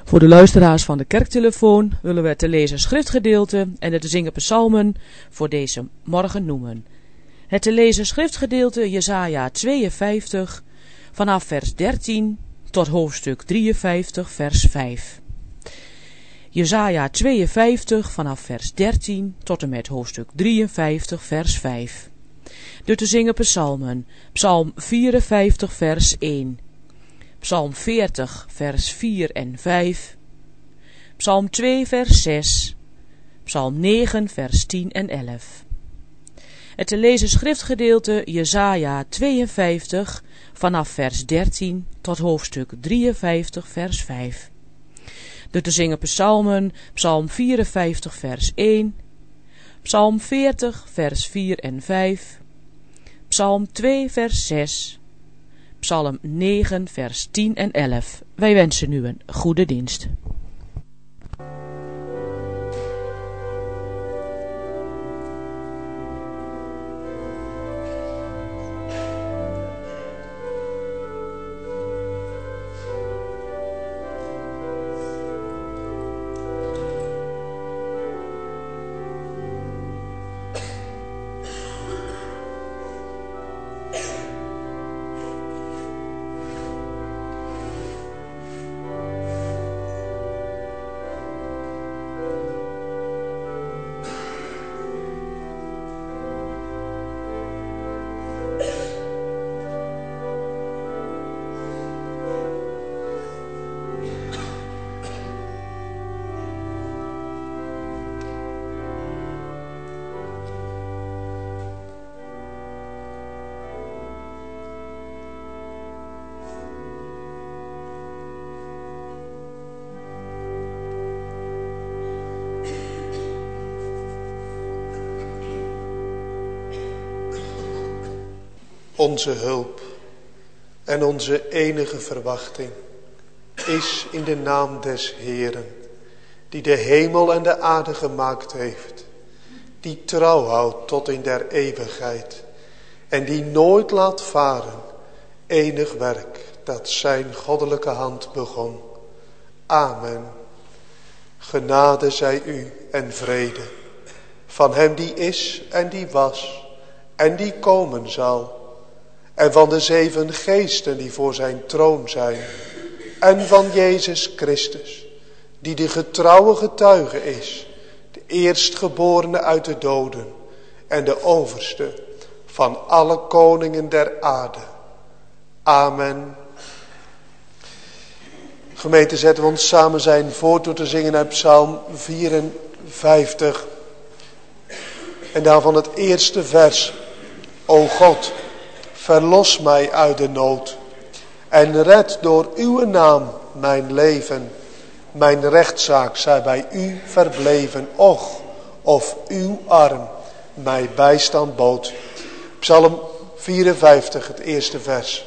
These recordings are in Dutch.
Voor de luisteraars van de kerktelefoon willen we het te lezen schriftgedeelte en het te zingen psalmen voor deze morgen noemen. Het te lezen schriftgedeelte Jesaja 52 vanaf vers 13 tot hoofdstuk 53 vers 5. Jesaja 52 vanaf vers 13 tot en met hoofdstuk 53 vers 5. De te zingen psalmen, psalm 54 vers 1. Psalm 40 vers 4 en 5, Psalm 2 vers 6, Psalm 9 vers 10 en 11. Het te lezen schriftgedeelte Jesaja 52 vanaf vers 13 tot hoofdstuk 53 vers 5. De te zingen psalmen, Psalm 54 vers 1, Psalm 40 vers 4 en 5, Psalm 2 vers 6, Psalm 9 vers 10 en 11. Wij wensen u een goede dienst. Onze hulp en onze enige verwachting is in de naam des Heeren, die de hemel en de aarde gemaakt heeft, die trouw houdt tot in der eeuwigheid en die nooit laat varen enig werk dat zijn goddelijke hand begon. Amen. Genade zij u en vrede van hem die is en die was en die komen zal, en van de 7 geesten die voor zijn troon zijn, en van Jezus Christus, die de getrouwe getuige is, de eerstgeborene uit de doden en de overste van alle koningen der aarde. Amen. Gemeente, zetten we ons samen zijn voort door te zingen uit Psalm 54. En daarvan het eerste vers. O God, verlos mij uit de nood en red door uw naam mijn leven. Mijn rechtszaak zij bij u verbleven. Och, of uw arm mij bijstand bood. Psalm 54, het eerste vers.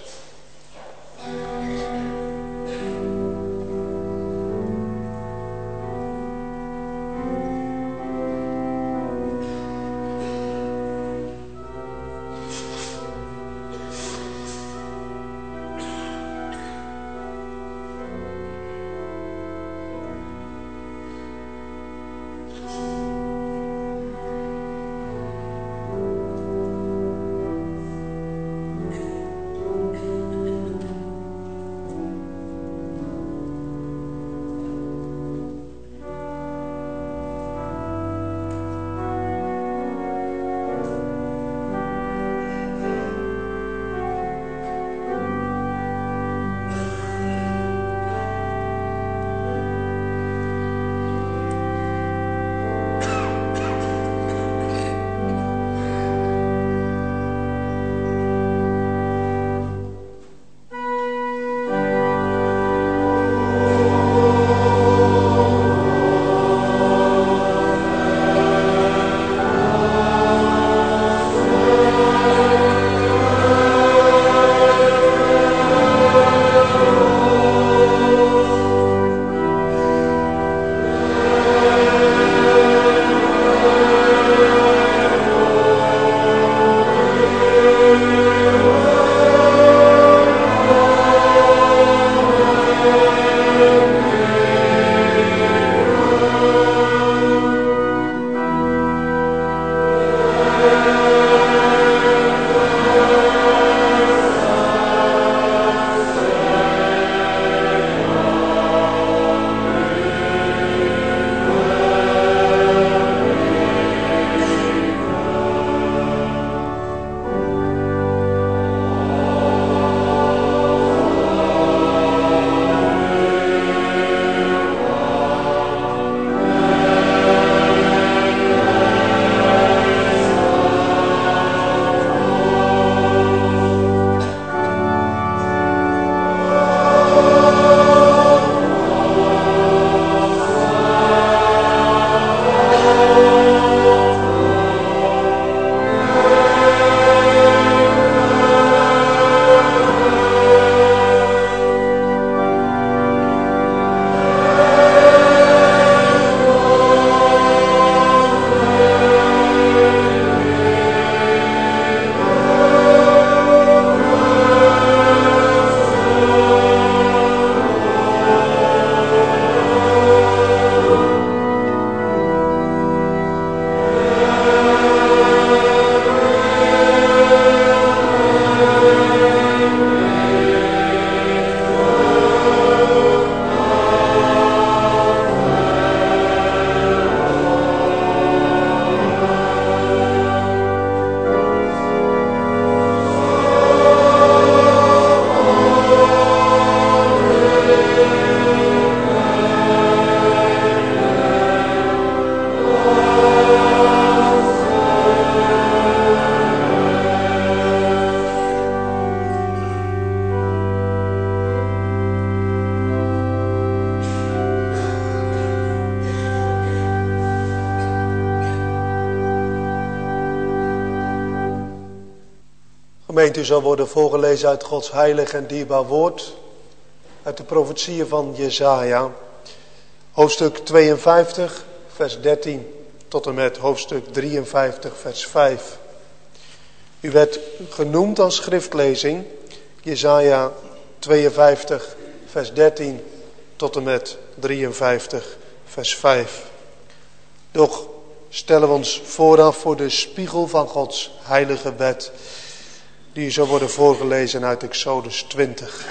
Gemeente, zal worden voorgelezen uit Gods heilig en dierbaar woord, uit de profetieën van Jesaja, hoofdstuk 52, vers 13 tot en met hoofdstuk 53, vers 5. U werd genoemd als schriftlezing, Jesaja 52, vers 13 tot en met 53, vers 5. Doch stellen we ons vooraf voor de spiegel van Gods heilige wet, die zal worden voorgelezen uit Exodus 20.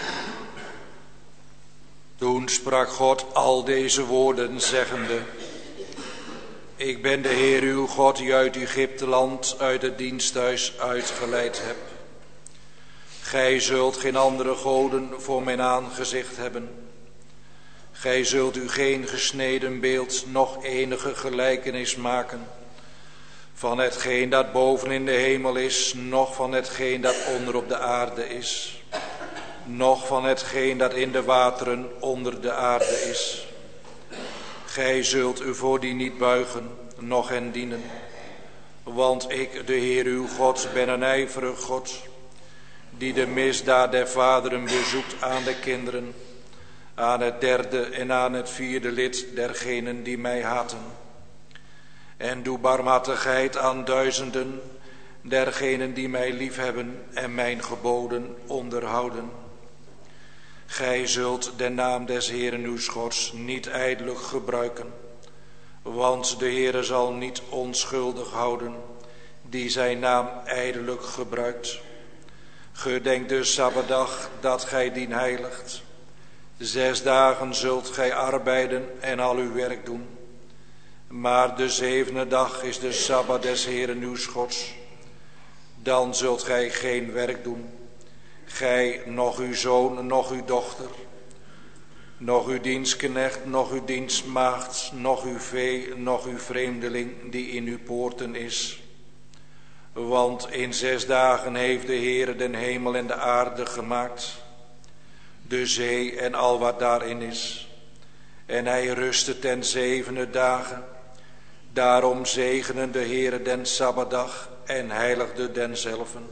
Toen sprak God al deze woorden, zeggende: Ik ben de Heer uw God, die uit Egypteland, uit het diensthuis uitgeleid heb. Gij zult geen andere goden voor mijn aangezicht hebben. Gij zult u geen gesneden beeld, noch enige gelijkenis maken van hetgeen dat boven in de hemel is, noch van hetgeen dat onder op de aarde is, noch van hetgeen dat in de wateren onder de aarde is. Gij zult u voor die niet buigen, noch hen dienen. Want ik, de Heer uw God, ben een ijverig God, die de misdaad der vaderen bezoekt aan de kinderen, aan het derde en aan het vierde lid dergenen die mij haten. En doe barmhartigheid aan duizenden dergenen die mij liefhebben en mijn geboden onderhouden. Gij zult de naam des Heeren uws Gods niet ijdelijk gebruiken, want de Heere zal niet onschuldig houden die zijn naam ijdelijk gebruikt. Gedenk de Sabbatdag dat gij dien heiligt. 6 dagen zult gij arbeiden en al uw werk doen. Maar de 7e dag is de Sabbat des Heeren uws Gods. Dan zult gij geen werk doen. Gij, noch uw zoon, noch uw dochter, noch uw dienstknecht, noch uw dienstmaagd, noch uw vee, noch uw vreemdeling die in uw poorten is. Want in 6 dagen heeft de Heere den hemel en de aarde gemaakt, de zee en al wat daarin is. En hij rustte ten 7e dagen. Daarom zegenen de Heere den Sabbatdag en heiligde denzelven.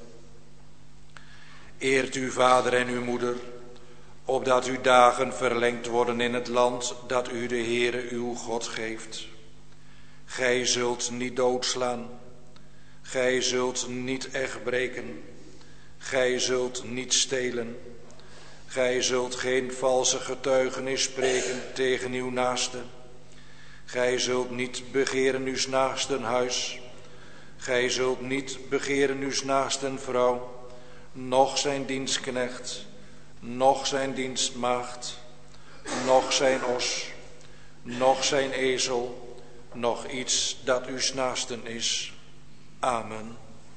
Eert uw vader en uw moeder, opdat uw dagen verlengd worden in het land dat u de Heere uw God geeft. Gij zult niet doodslaan. Gij zult niet echt breken. Gij zult niet stelen. Gij zult geen valse getuigenis spreken tegen uw naaste. Gij zult niet begeren uws naasten huis. Gij zult niet begeren uws naasten vrouw, noch zijn dienstknecht, noch zijn dienstmaagd, noch zijn os, noch zijn ezel, noch iets dat uws naasten is. Amen.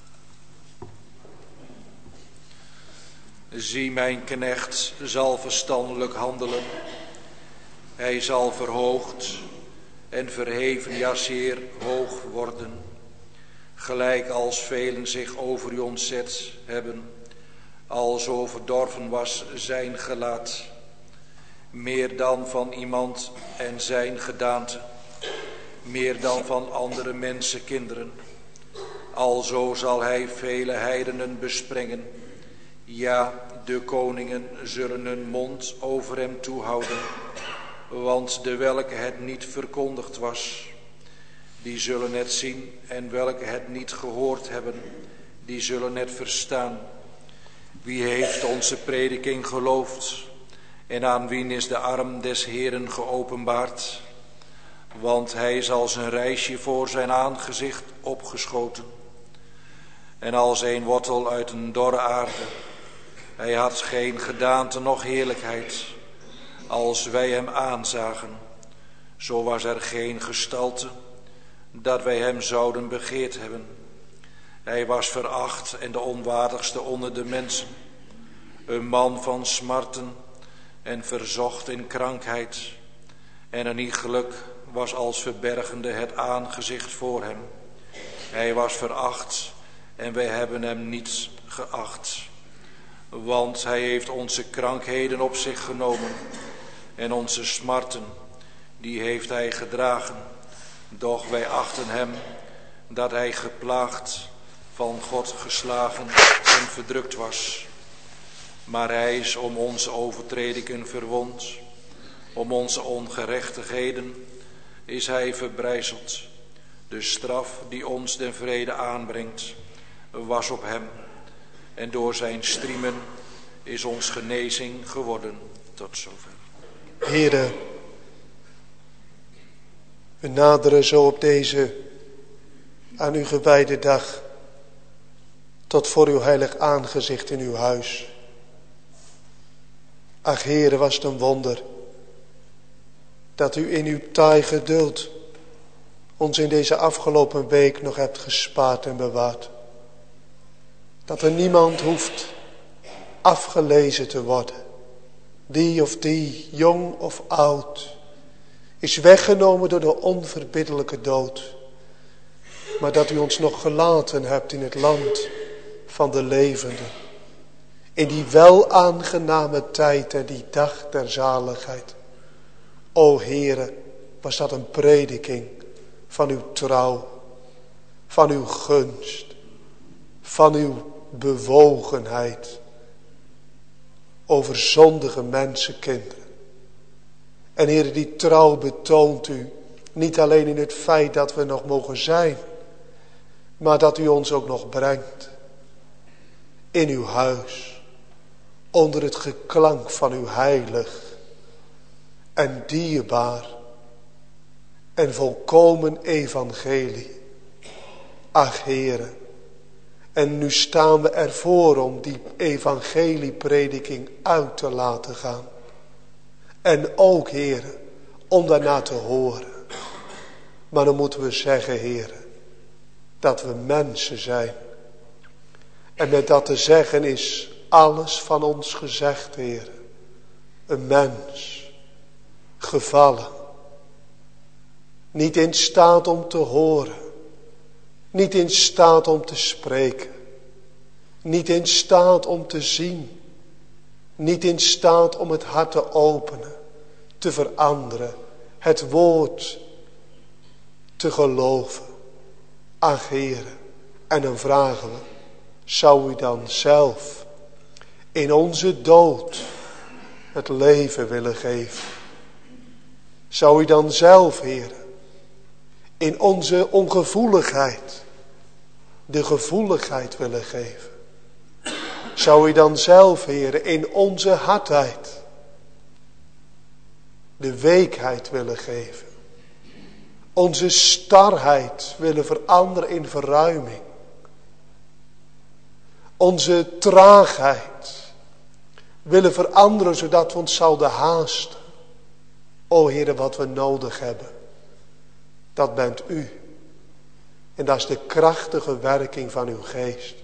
Zie, mijn knecht zal verstandelijk handelen. Hij zal verhoogd en verheven, ja zeer hoog worden. Gelijk als velen zich over u ontzet hebben, alzo verdorven was zijn gelaat. Meer dan van iemand en zijn gedaante, meer dan van andere mensenkinderen. Alzo zal hij vele heidenen besprengen. Ja, de koningen zullen hun mond over hem toehouden. Want de welke het niet verkondigd was, die zullen het zien. En welke het niet gehoord hebben, die zullen het verstaan. Wie heeft onze prediking geloofd? En aan wien is de arm des Heeren geopenbaard? Want hij zal zijn reisje voor zijn aangezicht opgeschoten. En als een wortel uit een dorre aarde. Hij had geen gedaante noch heerlijkheid. Als wij hem aanzagen, zo was er geen gestalte dat wij hem zouden begeerd hebben. Hij was veracht en de onwaardigste onder de mensen. Een man van smarten en verzocht in krankheid. En een iegelijk was als verbergende het aangezicht voor hem. Hij was veracht en wij hebben hem niet geacht. Want hij heeft onze krankheden op zich genomen en onze smarten, die heeft hij gedragen. Doch wij achten hem dat hij geplaagd, van God geslagen en verdrukt was. Maar hij is om onze overtredingen verwond, om onze ongerechtigheden is hij verbrijzeld. De straf die ons den vrede aanbrengt, was op hem. En door zijn striemen is ons genezing geworden. Tot zover. Heere, we naderen zo op deze aan u gewijde dag tot voor uw heilig aangezicht in uw huis. Ach Heere, was het een wonder dat u in uw taai geduld ons in deze afgelopen week nog hebt gespaard en bewaard. Dat er niemand hoeft afgelezen te worden. Die of die, jong of oud, is weggenomen door de onverbiddelijke dood. Maar dat u ons nog gelaten hebt in het land van de levenden. In die wel aangename tijd en die dag der zaligheid. O Heere, was dat een prediking van uw trouw, van uw gunst, van uw bewogenheid over zondige mensenkinderen. En Heere, die trouw betoont u niet alleen in het feit dat we nog mogen zijn, maar dat u ons ook nog brengt in uw huis, onder het geklank van uw heilig en dierbaar en volkomen evangelie. Ach Heere, en nu staan we ervoor om die evangelieprediking uit te laten gaan. En ook, Heere, om daarna te horen. Maar dan moeten we zeggen, Heere, dat we mensen zijn. En met dat te zeggen is alles van ons gezegd, Heere. Een mens, gevallen, niet in staat om te horen, niet in staat om te spreken, niet in staat om te zien, niet in staat om het hart te openen, te veranderen, het woord te geloven. Ach Heere, en dan vragen we, zou u dan zelf in onze dood het leven willen geven? Zou u dan zelf, Heere, in onze ongevoeligheid de gevoeligheid willen geven? Zou u dan zelf, Heere, in onze hardheid de weekheid willen geven? Onze starheid willen veranderen in verruiming. Onze traagheid willen veranderen zodat we ons zouden haasten. O Heere, wat we nodig hebben, dat bent u. En dat is de krachtige werking van uw geest.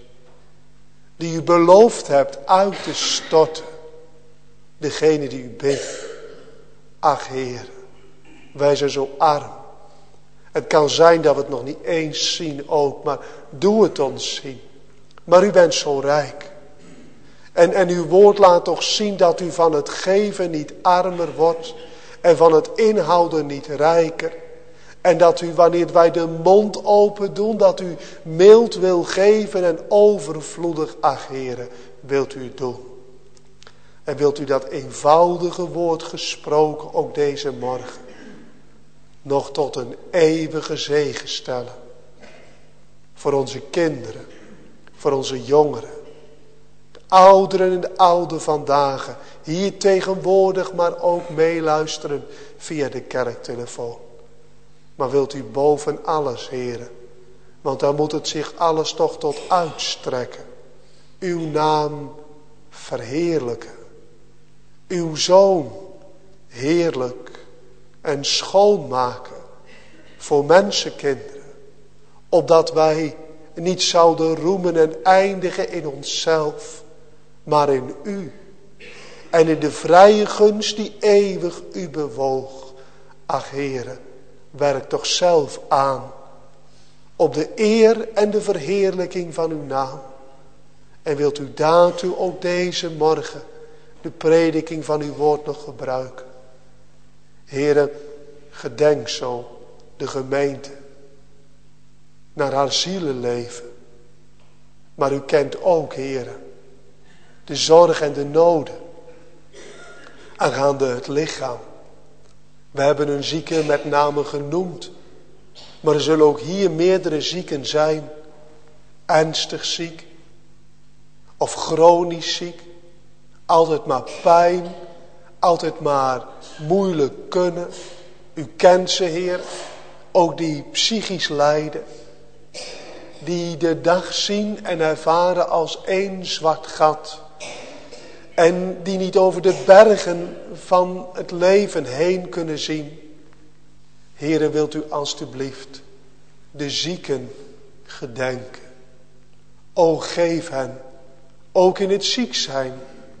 Die u beloofd hebt uit te storten. Degene die u bidt. Ach Heere, wij zijn zo arm. Het kan zijn dat we het nog niet eens zien ook, maar doe het ons zien. Maar u bent zo rijk. En uw woord laat toch zien dat u van het geven niet armer wordt. En van het inhouden niet rijker. En dat u, wanneer wij de mond open doen, dat u mild wil geven en overvloedig, ach Heere, wilt u doen. En wilt u dat eenvoudige woord gesproken ook deze morgen nog tot een eeuwige zegen stellen. Voor onze kinderen, voor onze jongeren, de ouderen en de ouden vandaag, hier tegenwoordig, maar ook meeluisteren via de kerktelefoon. Maar wilt u boven alles, Heere, want dan moet het zich alles toch tot uitstrekken. Uw naam verheerlijken. Uw Zoon heerlijk en schoonmaken voor mensenkinderen. Opdat wij niet zouden roemen en eindigen in onszelf, maar in u. En in de vrije gunst die eeuwig u bewoog. Ach Heere, werk toch zelf aan op de eer en de verheerlijking van uw naam. En wilt u daartoe ook deze morgen de prediking van uw woord nog gebruiken. Heere, gedenk zo de gemeente naar haar zielenleven. Maar u kent ook, Heere, de zorg en de noden aangaande het lichaam. We hebben een zieke met name genoemd. Maar er zullen ook hier meerdere zieken zijn. Ernstig ziek. Of chronisch ziek. Altijd maar pijn. Altijd maar moeilijk kunnen. U kent ze, Heer. Ook die psychisch lijden. Die de dag zien en ervaren als één zwart gat. En die niet over de bergen van het leven heen kunnen zien. Heere, wilt u alstublieft de zieken gedenken. O, geef hen, ook in het ziek zijn,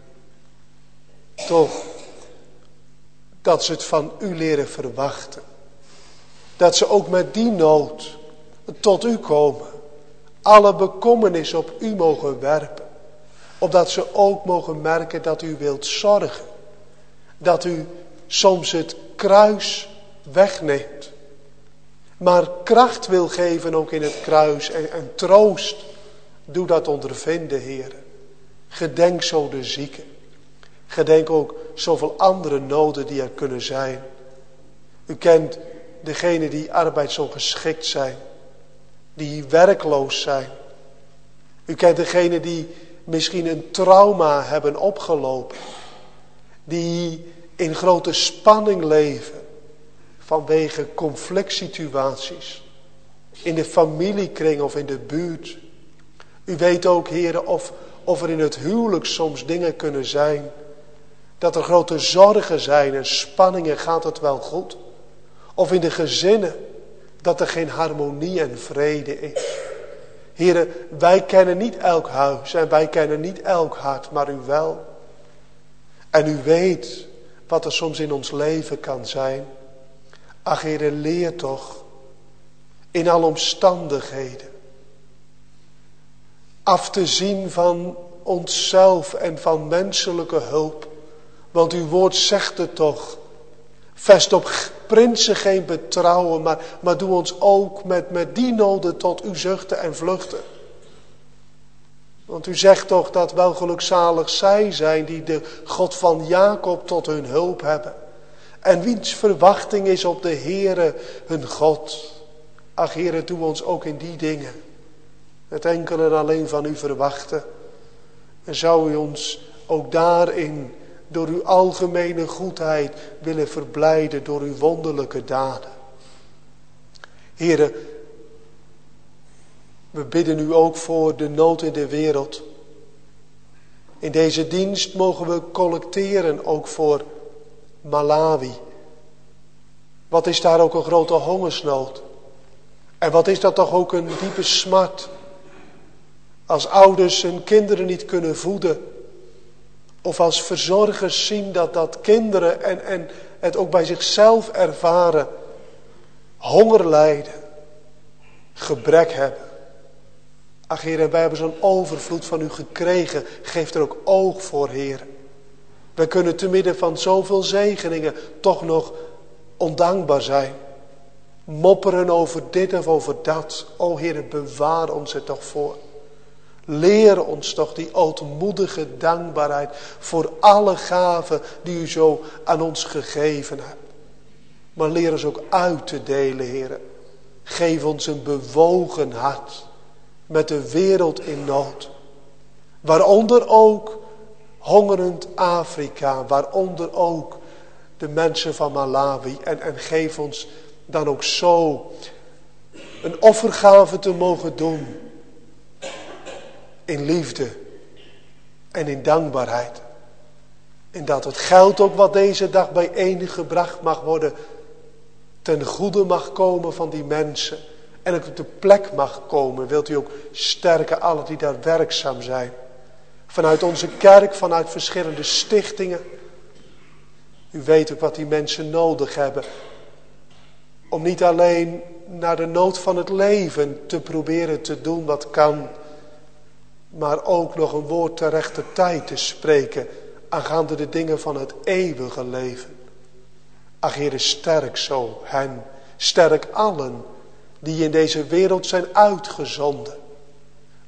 toch dat ze het van u leren verwachten. Dat ze ook met die nood tot u komen. Alle bekommernis op u mogen werpen. Opdat ze ook mogen merken dat u wilt zorgen. Dat u soms het kruis wegneemt. Maar kracht wil geven ook in het kruis en troost. Doe dat ondervinden, Heer. Gedenk zo de zieken. Gedenk ook zoveel andere noden die er kunnen zijn. U kent degenen die arbeidsongeschikt zijn. Die werkloos zijn. U kent degenen die misschien een trauma hebben opgelopen. Die in grote spanning leven. Vanwege conflict situaties. In de familiekring of in de buurt. U weet ook, heren, of er in het huwelijk soms dingen kunnen zijn. Dat er grote zorgen zijn en spanningen, gaat het wel goed? Of in de gezinnen, dat er geen harmonie en vrede is. Heren, wij kennen niet elk huis en wij kennen niet elk hart, maar u wel. En u weet wat er soms in ons leven kan zijn. Ach, heren, leer toch in alle omstandigheden af te zien van onszelf en van menselijke hulp. Want uw woord zegt het toch. Vest op prinsen geen betrouwen, maar doe ons ook met die noden tot u zuchten en vluchten. Want u zegt toch dat wel gelukzalig zij zijn die de God van Jacob tot hun hulp hebben. En wiens verwachting is op de Heere hun God. Ach, Heere, doe ons ook in die dingen het enkel en alleen van u verwachten. En zou u ons ook daarin door uw algemene goedheid willen verblijden door uw wonderlijke daden. Heere, we bidden u ook voor de nood in de wereld. In deze dienst mogen we collecteren ook voor Malawi. Wat is daar ook een grote hongersnood. En wat is dat toch ook een diepe smart. Als ouders hun kinderen niet kunnen voeden. Of als verzorgers zien dat kinderen en het ook bij zichzelf ervaren. Honger lijden. Gebrek hebben. Ach, Heer, wij hebben zo'n overvloed van u gekregen. Geef er ook oog voor, Heer. Wij kunnen te midden van zoveel zegeningen toch nog ondankbaar zijn. Mopperen over dit of over dat. O Heer, bewaar ons er toch voor. Leer ons toch die ootmoedige dankbaarheid voor alle gaven die u zo aan ons gegeven hebt. Maar leer ons ook uit te delen, Heer. Geef ons een bewogen hart met de wereld in nood. Waaronder ook hongerend Afrika, waaronder ook de mensen van Malawi. En geef ons dan ook zo een offergave te mogen doen. In liefde en in dankbaarheid. En dat het geld ook wat deze dag bijeengebracht mag worden, ten goede mag komen van die mensen. En ook op de plek mag komen. Wilt u ook sterken alle die daar werkzaam zijn. Vanuit onze kerk, vanuit verschillende stichtingen. U weet ook wat die mensen nodig hebben. Om niet alleen naar de nood van het leven te proberen te doen wat kan. Maar ook nog een woord ter rechte tijd te spreken. Aangaande de dingen van het eeuwige leven. Ach, Heere, sterk zo hen. Sterk allen die in deze wereld zijn uitgezonden.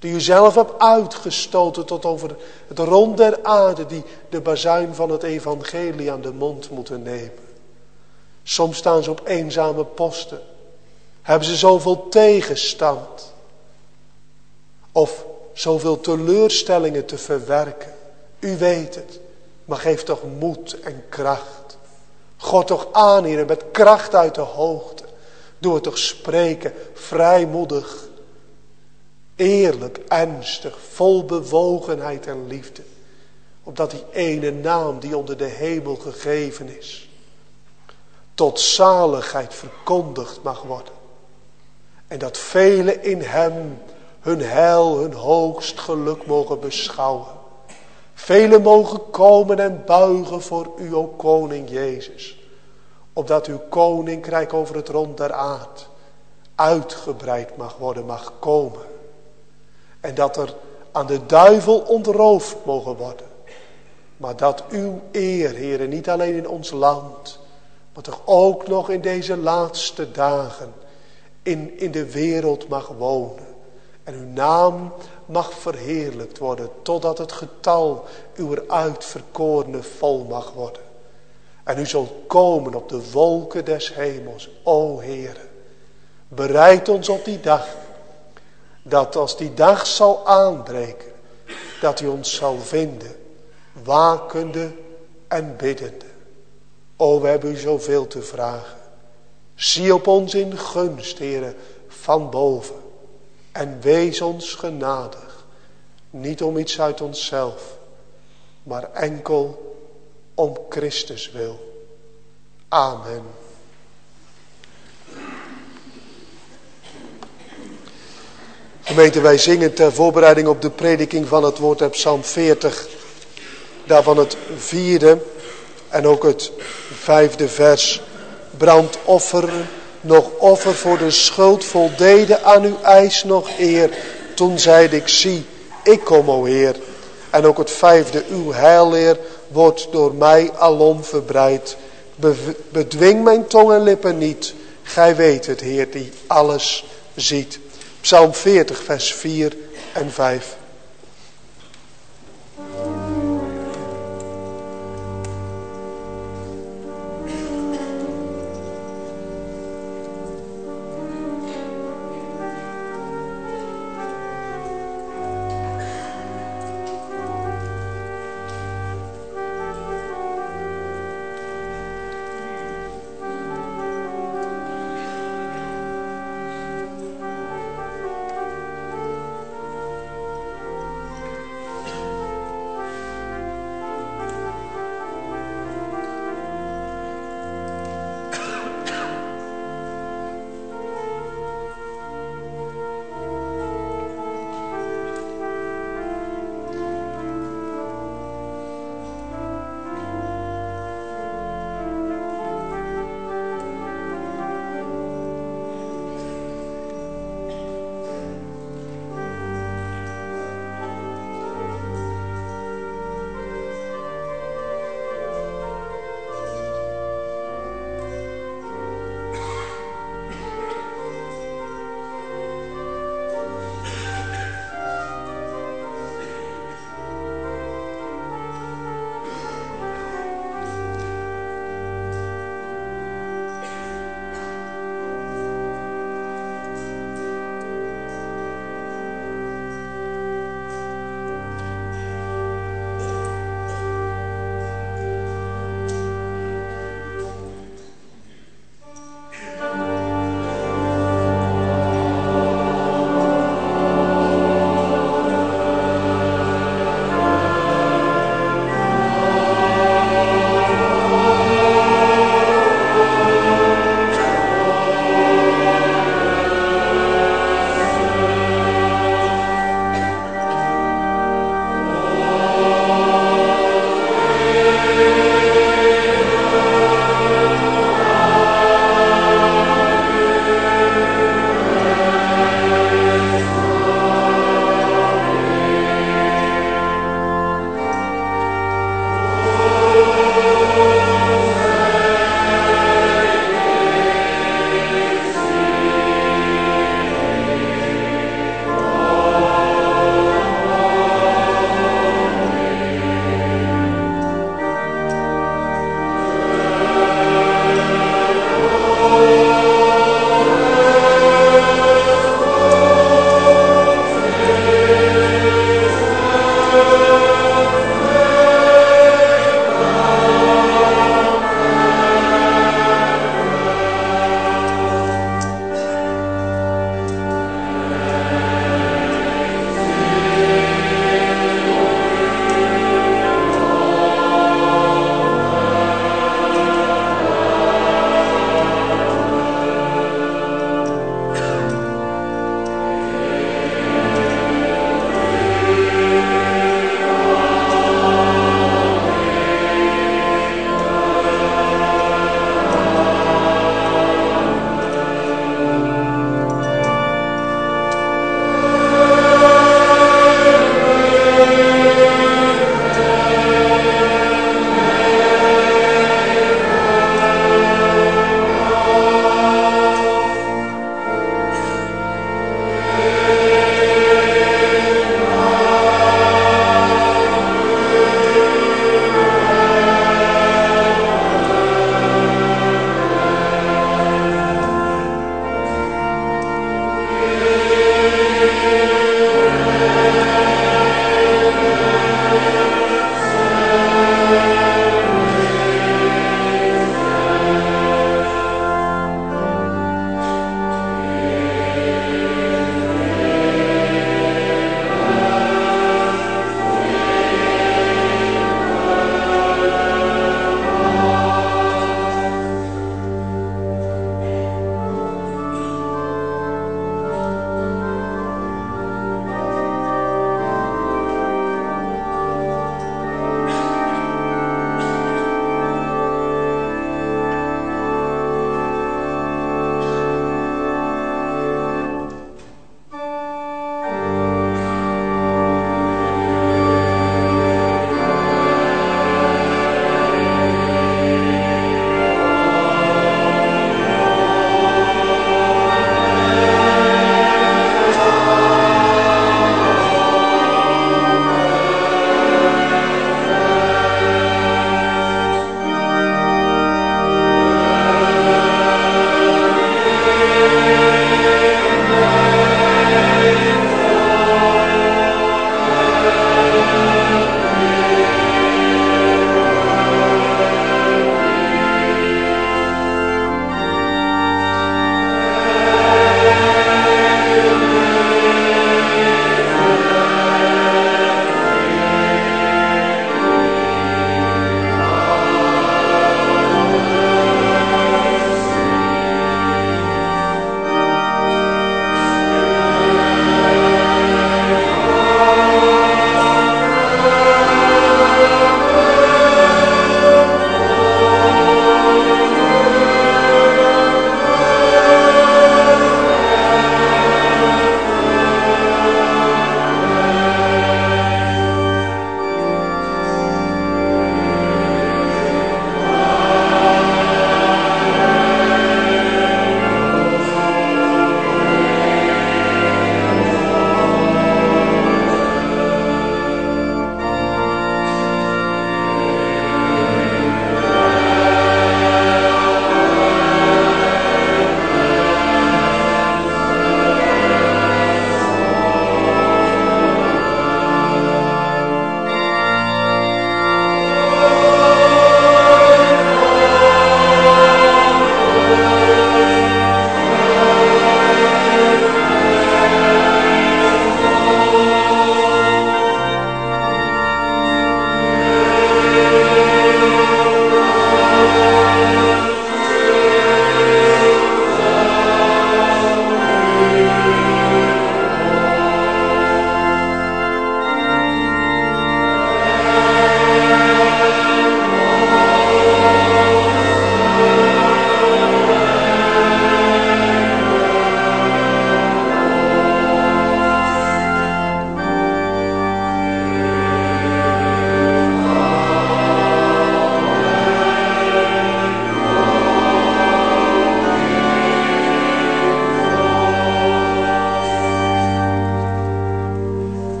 Die u zelf hebt uitgestoten tot over het rond der aarde, die de bazuin van het evangelie aan de mond moeten nemen. Soms staan ze op eenzame posten. Hebben ze zoveel tegenstand. Of zoveel teleurstellingen te verwerken. U weet het. Maar geef toch moed en kracht. God toch aan, Heer, met kracht uit de hoogte. Doe het toch spreken, vrijmoedig. Eerlijk, ernstig, vol bewogenheid en liefde. Opdat die ene naam die onder de hemel gegeven is, tot zaligheid verkondigd mag worden. En dat velen in hem hun heil, hun hoogst geluk mogen beschouwen. Velen mogen komen en buigen voor u, o Koning Jezus. Opdat uw koninkrijk over het rond der aard uitgebreid mag worden, mag komen. En dat er aan de duivel ontroofd mogen worden. Maar dat uw eer, Heere, niet alleen in ons land, maar toch ook nog in deze laatste dagen in de wereld mag wonen. En uw naam mag verheerlijkt worden, totdat het getal uw uitverkorene vol mag worden. En u zult komen op de wolken des hemels, o Heere. Bereid ons op die dag, dat als die dag zal aanbreken, dat u ons zal vinden, wakende en biddende. O, we hebben u zoveel te vragen. Zie op ons in gunst, Heere, van boven. En wees ons genadig. Niet om iets uit onszelf, maar enkel om Christus wil. Amen. Gemeente, wij zingen ter voorbereiding op de prediking van het woord uit Psalm 40. Daarvan het 4e en ook het 5e vers. Brandoffer, nog offer voor de schuld voldeden aan uw eis nog eer. Toen zeide ik, zie, ik kom, o Heer. En ook het 5e, uw heilleer wordt door mij alom verbreid. Bedwing mijn tong en lippen niet. Gij weet het, Heer, die alles ziet. Psalm 40, vers 4 en 5.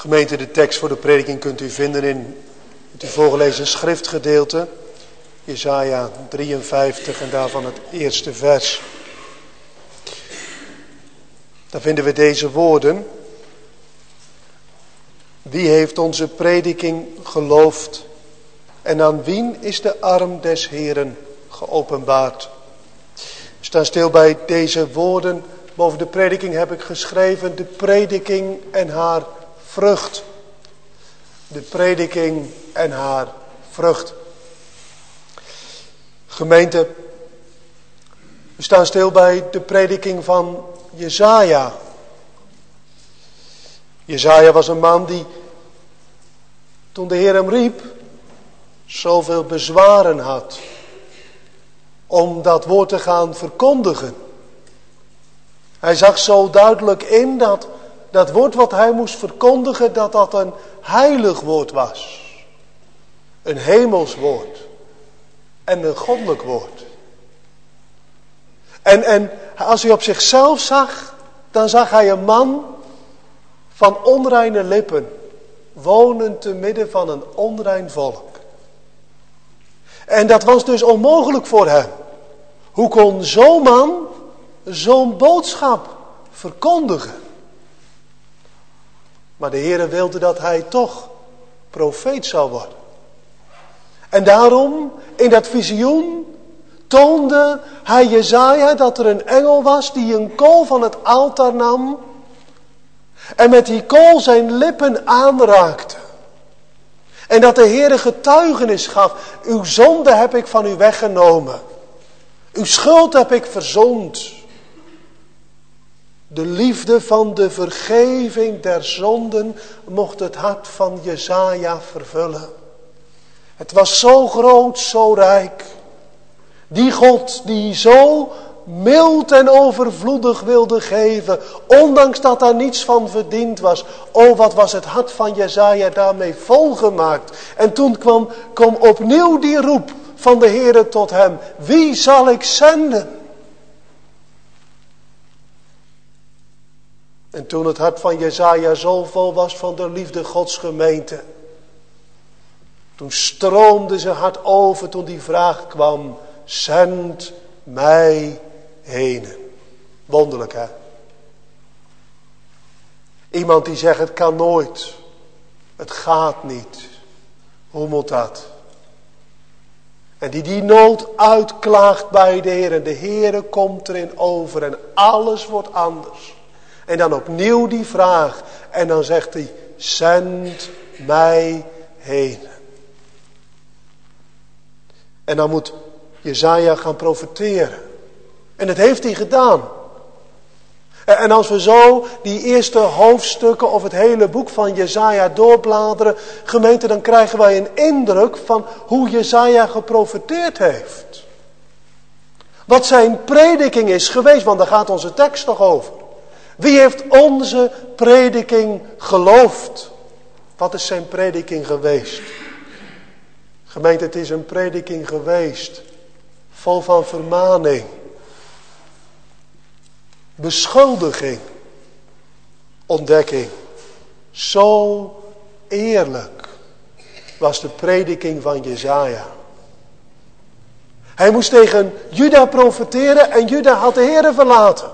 Gemeente, de tekst voor de prediking kunt u vinden in het u voorgelezen schriftgedeelte. Jesaja 53 en daarvan het eerste vers. Daar vinden we deze woorden. Wie heeft onze prediking geloofd? En aan wien is de arm des Heeren geopenbaard? We staan stil bij deze woorden. Boven de prediking heb ik geschreven de prediking en haar vrucht. De prediking en haar vrucht. Gemeente, we staan stil bij de prediking van Jesaja. Jesaja was een man die, toen de Heer hem riep, zoveel bezwaren had om dat woord te gaan verkondigen. Hij zag zo duidelijk in dat dat woord wat hij moest verkondigen, dat een heilig woord was. Een hemels woord. En een goddelijk woord. En als hij op zichzelf zag, dan zag hij een man van onreine lippen, wonend te midden van een onrein volk. En dat was dus onmogelijk voor hem. Hoe kon zo'n man zo'n boodschap verkondigen? Maar de Heere wilde dat hij toch profeet zou worden. En daarom, in dat visioen, toonde hij Jesaja dat er een engel was die een kool van het altaar nam en met die kool zijn lippen aanraakte. En dat de Heere getuigenis gaf: uw zonde heb ik van u weggenomen. Uw schuld heb ik verzoend. De liefde van de vergeving der zonden mocht het hart van Jesaja vervullen. Het was zo groot, zo rijk. Die God die zo mild en overvloedig wilde geven, ondanks dat daar niets van verdiend was. Oh, wat was het hart van Jesaja daarmee volgemaakt. En toen kwam opnieuw die roep van de Heere tot hem: wie zal ik zenden? En toen het hart van Jesaja zo vol was van de liefde Gods gemeente, toen stroomde zijn hart over toen die vraag kwam: zend mij heen. Wonderlijk, hè? Iemand die zegt: het kan nooit. Het gaat niet. Hoe moet dat? En die nood uitklaagt bij de Heer. En de Heer komt erin over en alles wordt anders. En dan opnieuw die vraag. En dan zegt hij: zend mij heen. En dan moet Jesaja gaan profeteren. En dat heeft hij gedaan. En als we zo die eerste hoofdstukken of het hele boek van Jesaja doorbladeren, gemeente, dan krijgen wij een indruk van hoe Jesaja geprofeteerd heeft. Wat zijn prediking is geweest, want daar gaat onze tekst toch over. Wie heeft onze prediking geloofd? Wat is zijn prediking geweest? Gemeente, het is een prediking geweest, vol van vermaning, beschuldiging, ontdekking. Zo eerlijk was de prediking van Jesaja. Hij moest tegen Juda profeteren en Juda had de Heere verlaten.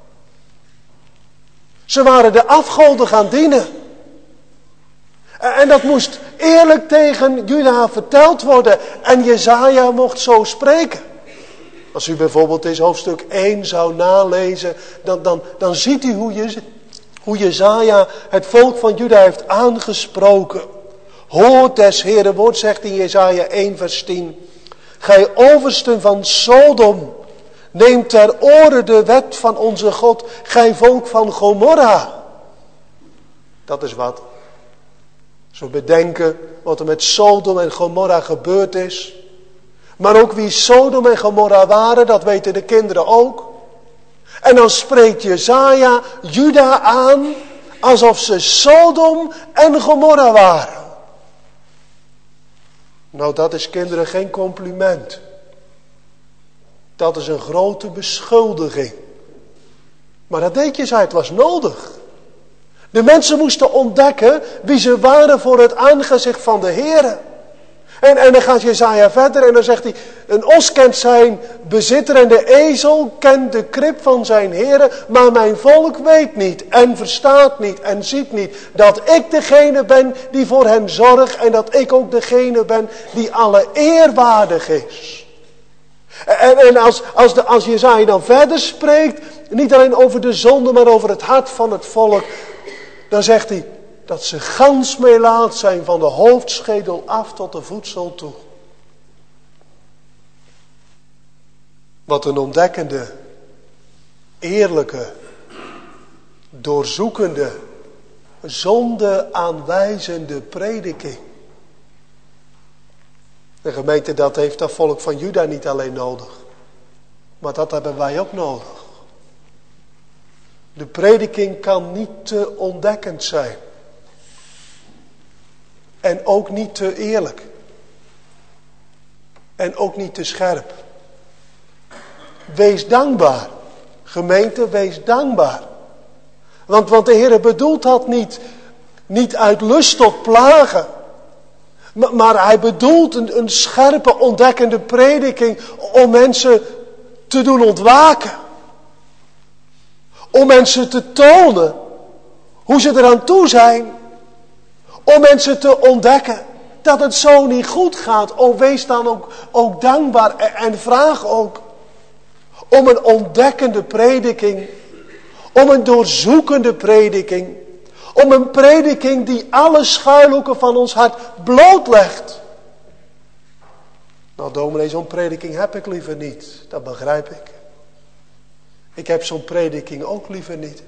Ze waren de afgoden gaan dienen. En dat moest eerlijk tegen Juda verteld worden. En Jesaja mocht zo spreken. Als u bijvoorbeeld deze hoofdstuk 1 zou nalezen, dan ziet u hoe Jesaja het volk van Juda heeft aangesproken. Hoort des Heeren woord, zegt in Jesaja 1 vers 10. Gij oversten van Sodom, neem ter oore de wet van onze God, gij volk van Gomorra. Dat is wat. Als we bedenken wat er met Sodom en Gomorra gebeurd is. Maar ook wie Sodom en Gomorra waren, dat weten de kinderen ook. En dan spreekt Jesaja Juda aan alsof ze Sodom en Gomorra waren. Nou, dat is, kinderen, geen compliment. Dat is een grote beschuldiging. Maar dat deed Jesaja, het was nodig. De mensen moesten ontdekken wie ze waren voor het aangezicht van de Heere. En dan gaat Jesaja verder en dan zegt hij, een os kent zijn bezitter en de ezel kent de krib van zijn Heere, maar mijn volk weet niet en verstaat niet en ziet niet dat ik degene ben die voor hen zorgt en dat ik ook degene ben die alle eerwaardig is. En als Jesaja dan verder spreekt, niet alleen over de zonde, maar over het hart van het volk, dan zegt hij dat ze gans melaat zijn van de hoofdschedel af tot de voedsel toe. Wat een ontdekkende, eerlijke, doorzoekende, zonde aanwijzende prediking. De gemeente, dat heeft dat volk van Juda niet alleen nodig, maar dat hebben wij ook nodig. De prediking kan niet te ontdekkend zijn. En ook niet te eerlijk. En ook niet te scherp. Wees dankbaar. Gemeente, wees dankbaar. Want de Heer bedoelt dat niet uit lust tot plagen. Maar hij bedoelt een scherpe, ontdekkende prediking om mensen te doen ontwaken. Om mensen te tonen hoe ze eraan toe zijn. Om mensen te ontdekken dat het zo niet goed gaat. Oh, wees dan ook dankbaar en vraag ook om een ontdekkende prediking. Om een doorzoekende prediking. Om een prediking die alle schuilhoeken van ons hart blootlegt. Nou, dominee, zo'n prediking heb ik liever niet. Dat begrijp ik. Ik heb zo'n prediking ook liever niet.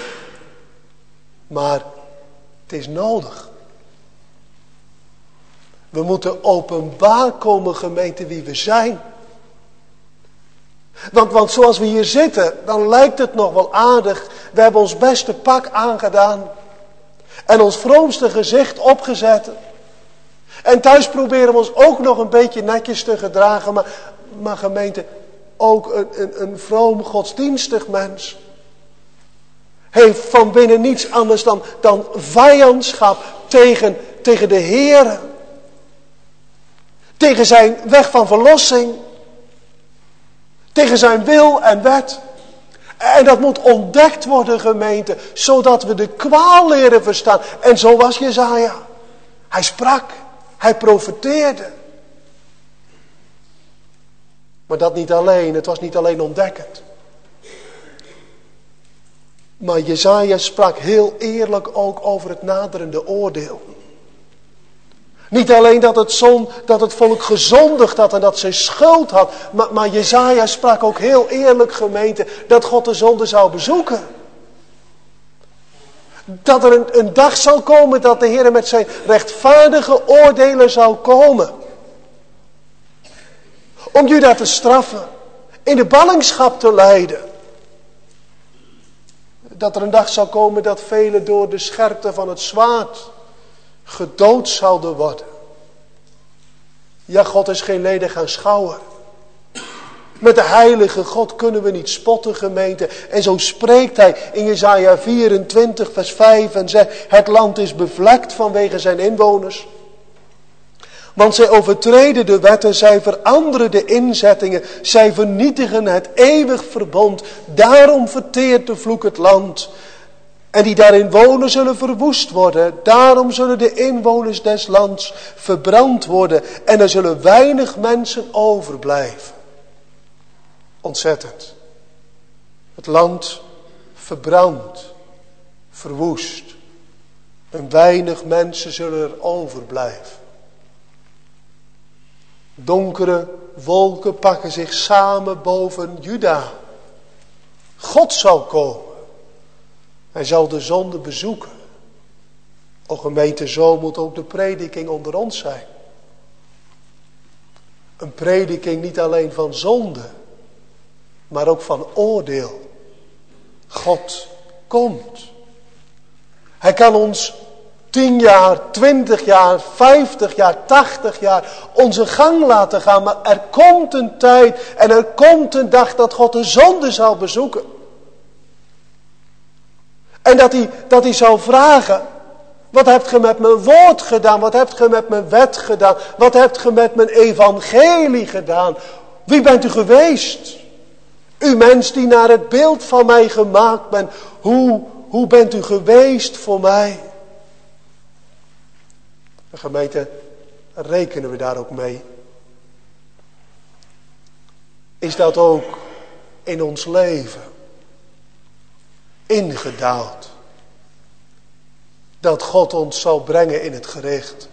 Maar het is nodig. We moeten openbaar komen, gemeente, wie we zijn. Want zoals we hier zitten, dan lijkt het nog wel aardig. We hebben ons beste pak aangedaan. En ons vroomste gezicht opgezet. En thuis proberen we ons ook nog een beetje netjes te gedragen. Maar gemeente, ook een vroom godsdienstig mens heeft van binnen niets anders dan vijandschap tegen de Heer. Tegen zijn weg van verlossing. Tegen zijn wil en wet. En dat moet ontdekt worden, gemeente. Zodat we de kwaal leren verstaan. En zo was Jesaja. Hij sprak. Hij profeteerde. Maar dat niet alleen. Het was niet alleen ontdekkend. Maar Jesaja sprak heel eerlijk ook over het naderende oordeel. Niet alleen dat het volk gezondigd had en dat ze schuld had. Maar Jesaja sprak ook heel eerlijk, gemeente, dat God de zonde zou bezoeken. Dat er een dag zal komen dat de Heer met zijn rechtvaardige oordelen zou komen. Om Juda te straffen. In de ballingschap te leiden. Dat er een dag zal komen dat velen door de scherpte van het zwaard gedood zouden worden. Ja, God is geen ledig aanschouwer. Met de heilige God kunnen we niet spotten, gemeente. En zo spreekt hij in Jesaja 24 vers 5 en zegt: het land is bevlekt vanwege zijn inwoners. Want zij overtreden de wetten, zij veranderen de inzettingen, zij vernietigen het eeuwig verbond. Daarom verteert de vloek het land. En die daarin wonen zullen verwoest worden. Daarom zullen de inwoners des lands verbrand worden. En er zullen weinig mensen overblijven. Ontzettend. Het land verbrand, verwoest. En weinig mensen zullen er overblijven. Donkere wolken pakken zich samen boven Juda. God zal komen. Hij zal de zonde bezoeken. O gemeente, zo moet ook de prediking onder ons zijn. Een prediking niet alleen van zonde, maar ook van oordeel. God komt. Hij kan ons 10 jaar, 20 jaar, 50 jaar, 80 jaar onze gang laten gaan. Maar er komt een tijd en er komt een dag dat God de zonde zal bezoeken. En dat hij zou vragen, wat hebt ge met mijn woord gedaan? Wat hebt ge met mijn wet gedaan? Wat hebt ge met mijn evangelie gedaan? Wie bent u geweest? U mens die naar het beeld van mij gemaakt bent. Hoe bent u geweest voor mij? De gemeente, rekenen we daar ook mee? Is dat ook in ons leven ingedaald? Dat God ons zal brengen in het gericht.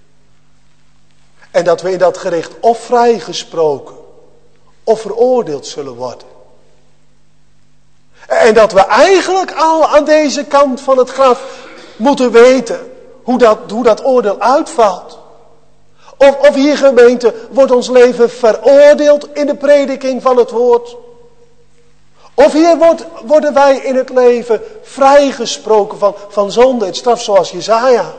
En dat we in dat gericht of vrijgesproken of veroordeeld zullen worden. En dat we eigenlijk al aan deze kant van het graf moeten weten hoe dat oordeel uitvalt. Of hier gemeente wordt ons leven veroordeeld in de prediking van het woord. Of hier worden wij in het leven vrijgesproken van zonde, het straf zoals Jesaja.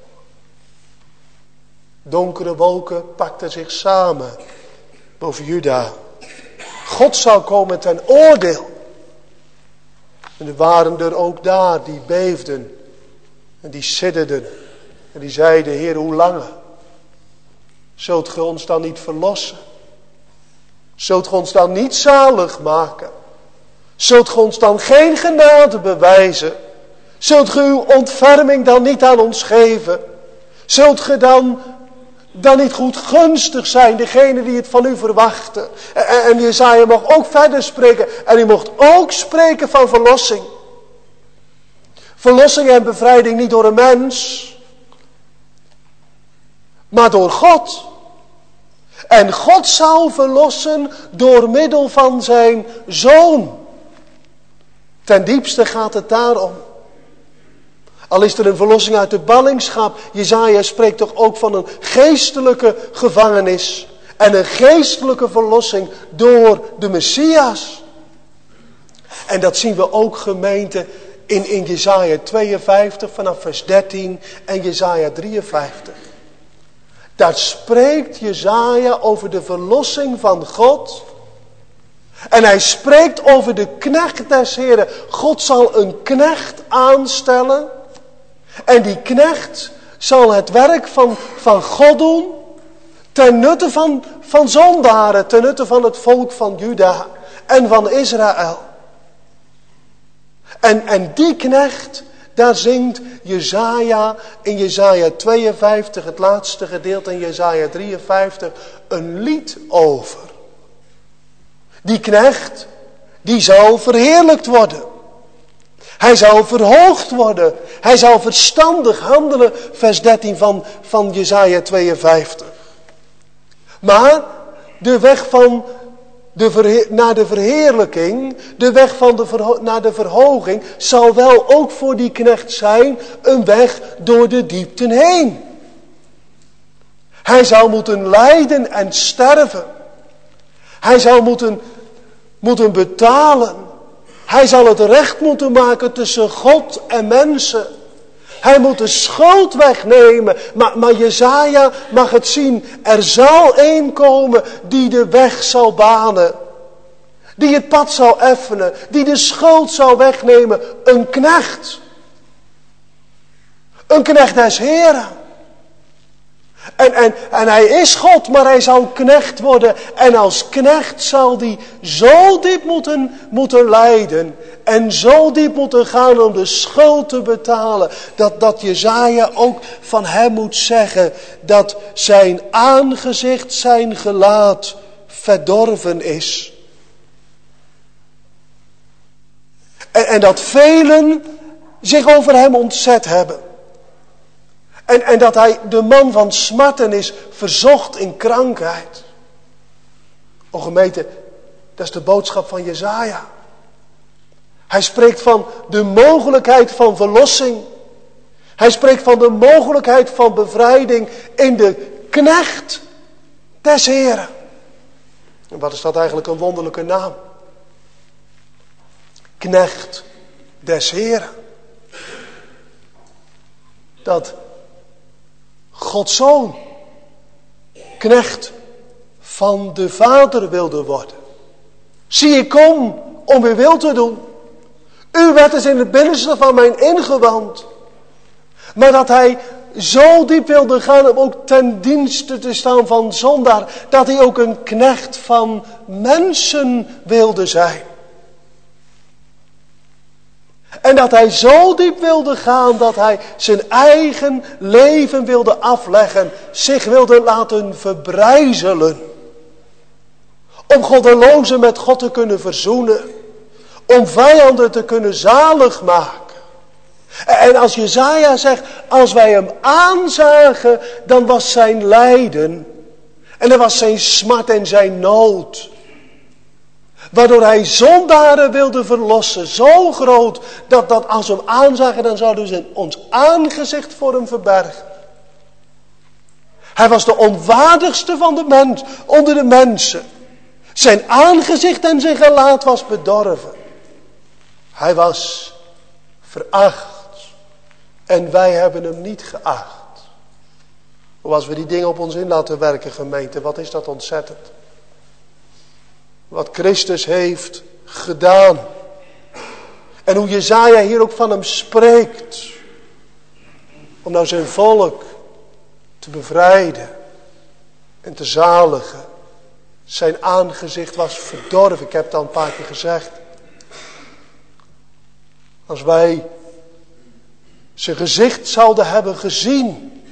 Donkere wolken pakten zich samen boven Juda. God zou komen ten oordeel. En er waren er ook daar die beefden en die sidderden en die zeiden, Heer, hoe lang? Zult ge ons dan niet verlossen? Zult ge ons dan niet zalig maken? Zult ge ons dan geen genade bewijzen? Zult ge uw ontferming dan niet aan ons geven? Zult ge dan niet goed gunstig zijn, degene die het van u verwachten? En Jesaja mocht ook verder spreken. En hij mocht ook spreken van verlossing. Verlossing en bevrijding niet door een mens, maar door God. En God zou verlossen door middel van zijn Zoon. Ten diepste gaat het daarom. Al is er een verlossing uit de ballingschap. Jesaja spreekt toch ook van een geestelijke gevangenis. En een geestelijke verlossing door de Messias. En dat zien we ook, gemeente, in Jesaja 52 vanaf vers 13 en Jesaja 53. Daar spreekt Jesaja over de verlossing van God. En hij spreekt over de knecht des Heren. God zal een knecht aanstellen. En die knecht zal het werk van God doen. Ten nutte van zondaren. Ten nutte van het volk van Juda. En van Israël. En die knecht, daar zingt Jesaja in Jesaja 52, het laatste gedeelte in Jesaja 53, een lied over. Die knecht, die zal verheerlijkt worden. Hij zal verhoogd worden. Hij zal verstandig handelen, vers 13 van Jesaja 52. Maar de weg naar de verheerlijking, de weg naar de verhoging, zal wel ook voor die knecht zijn een weg door de diepten heen. Hij zal moeten lijden en sterven. Hij zal moeten betalen. Hij zal het recht moeten maken tussen God en mensen. Hij moet de schuld wegnemen. Maar Jesaja mag het zien. Er zal één komen die de weg zal banen. Die het pad zal effenen. Die de schuld zal wegnemen. Een knecht. Een knecht des Heren. En hij is God, maar hij zal knecht worden. En als knecht zal hij zo diep moeten lijden. En zo diep moeten gaan om de schuld te betalen. Dat Jesaja ook van hem moet zeggen. Dat zijn aangezicht, zijn gelaat verdorven is. En dat velen zich over hem ontzet hebben. En dat hij de man van smarten is, verzocht in krankheid. O gemeente, dat is de boodschap van Jesaja. Hij spreekt van de mogelijkheid van verlossing. Hij spreekt van de mogelijkheid van bevrijding in de knecht des Heren. En wat is dat eigenlijk een wonderlijke naam? Knecht des Heren. Dat Gods Zoon knecht van de Vader wilde worden. Zie, ik kom om uw wil te doen. Uw wet is in het binnenste van mijn ingewand. Maar dat hij zo diep wilde gaan om ook ten dienste te staan van zondaar. Dat hij ook een knecht van mensen wilde zijn. En dat hij zo diep wilde gaan dat hij zijn eigen leven wilde afleggen. Zich wilde laten verbrijzelen. Om goddelozen met God te kunnen verzoenen. Om vijanden te kunnen zalig maken. En als Jesaja zegt, als wij hem aanzagen, dan was zijn lijden. En dan was zijn smart en zijn nood. Waardoor hij zondaren wilde verlossen. Zo groot dat als we hem aanzagen, dan zouden ze ons aangezicht voor hem verbergen. Hij was de onwaardigste van de mens, onder de mensen. Zijn aangezicht en zijn gelaat was bedorven. Hij was veracht. En wij hebben hem niet geacht. Als we die dingen op ons in laten werken, gemeente, wat is dat ontzettend. Wat Christus heeft gedaan. En hoe Jesaja hier ook van hem spreekt. Om nou zijn volk te bevrijden en te zaligen. Zijn aangezicht was verdorven. Ik heb het al een paar keer gezegd. Als wij zijn gezicht zouden hebben gezien.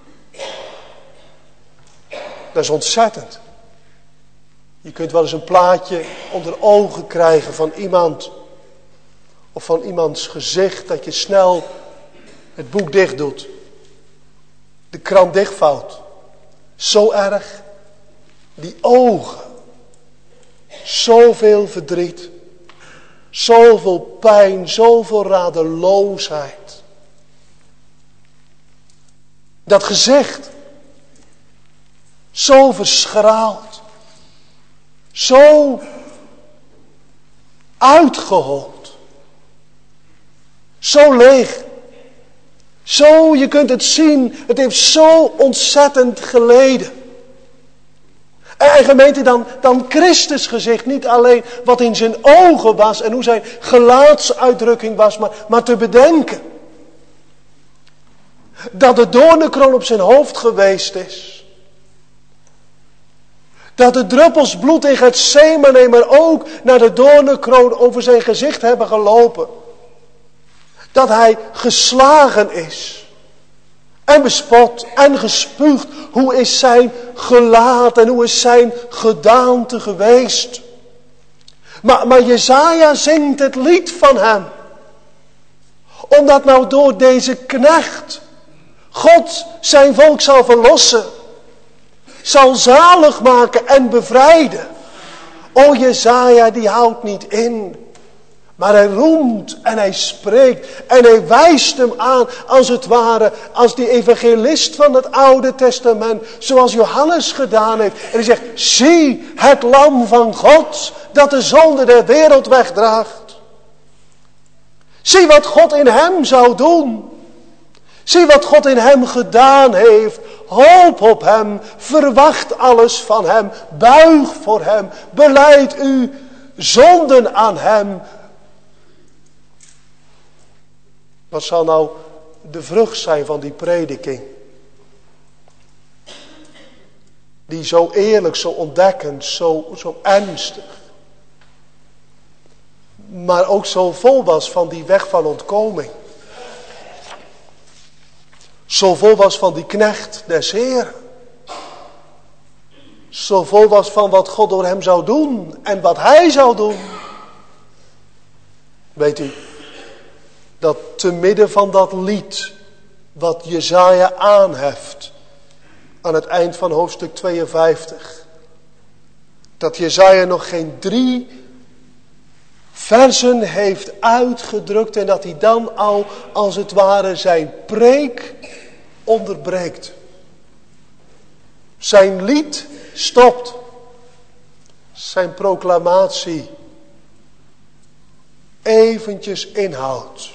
Dat is ontzettend. Je kunt wel eens een plaatje onder ogen krijgen van iemand. Of van iemands gezicht. Dat je snel het boek dicht doet. De krant dichtvouwt. Zo erg. Die ogen. Zoveel verdriet. Zoveel pijn. Zoveel radeloosheid. Dat gezicht. Zo verschraald. Zo uitgehold. Zo leeg. Zo, je kunt het zien. Het heeft zo ontzettend geleden. En gemeente, dan Christus gezicht. Niet alleen wat in zijn ogen was. En hoe zijn gelaatsuitdrukking was. Maar te bedenken. Dat de doornenkroon op zijn hoofd geweest is. Dat de druppels bloed in Getsemane, maar ook naar de doornenkroon over zijn gezicht hebben gelopen. Dat hij geslagen is. En bespot en gespuugd. Hoe is zijn gelaat en hoe is zijn gedaante geweest. Maar Jesaja zingt het lied van hem. Omdat nou door deze knecht God zijn volk zal verlossen. Zal zalig maken en bevrijden. O Jesaja die houdt niet in. Maar hij roemt en hij spreekt. En hij wijst hem aan als het ware. Als die evangelist van het Oude Testament. Zoals Johannes gedaan heeft. En hij zegt. Zie het lam van God. Dat de zonde der wereld wegdraagt. Zie wat God in hem zou doen. Zie wat God in hem gedaan heeft. Hoop op hem. Verwacht alles van hem. Buig voor hem. Belijd uw zonden aan hem. Wat zal nou de vrucht zijn van die prediking? Die zo eerlijk, zo ontdekkend, zo ernstig. Maar ook zo vol was van die weg van ontkoming. Zo vol was van die knecht des Heeren. Zo vol was van wat God door hem zou doen. En wat hij zou doen. Weet u. Dat te midden van dat lied. Wat Jesaja aanheft. Aan het eind van hoofdstuk 52. Dat Jesaja nog geen 3 versen heeft uitgedrukt. En dat hij dan al als het ware zijn preek onderbreekt. Zijn lied stopt. Zijn proclamatie eventjes inhoudt.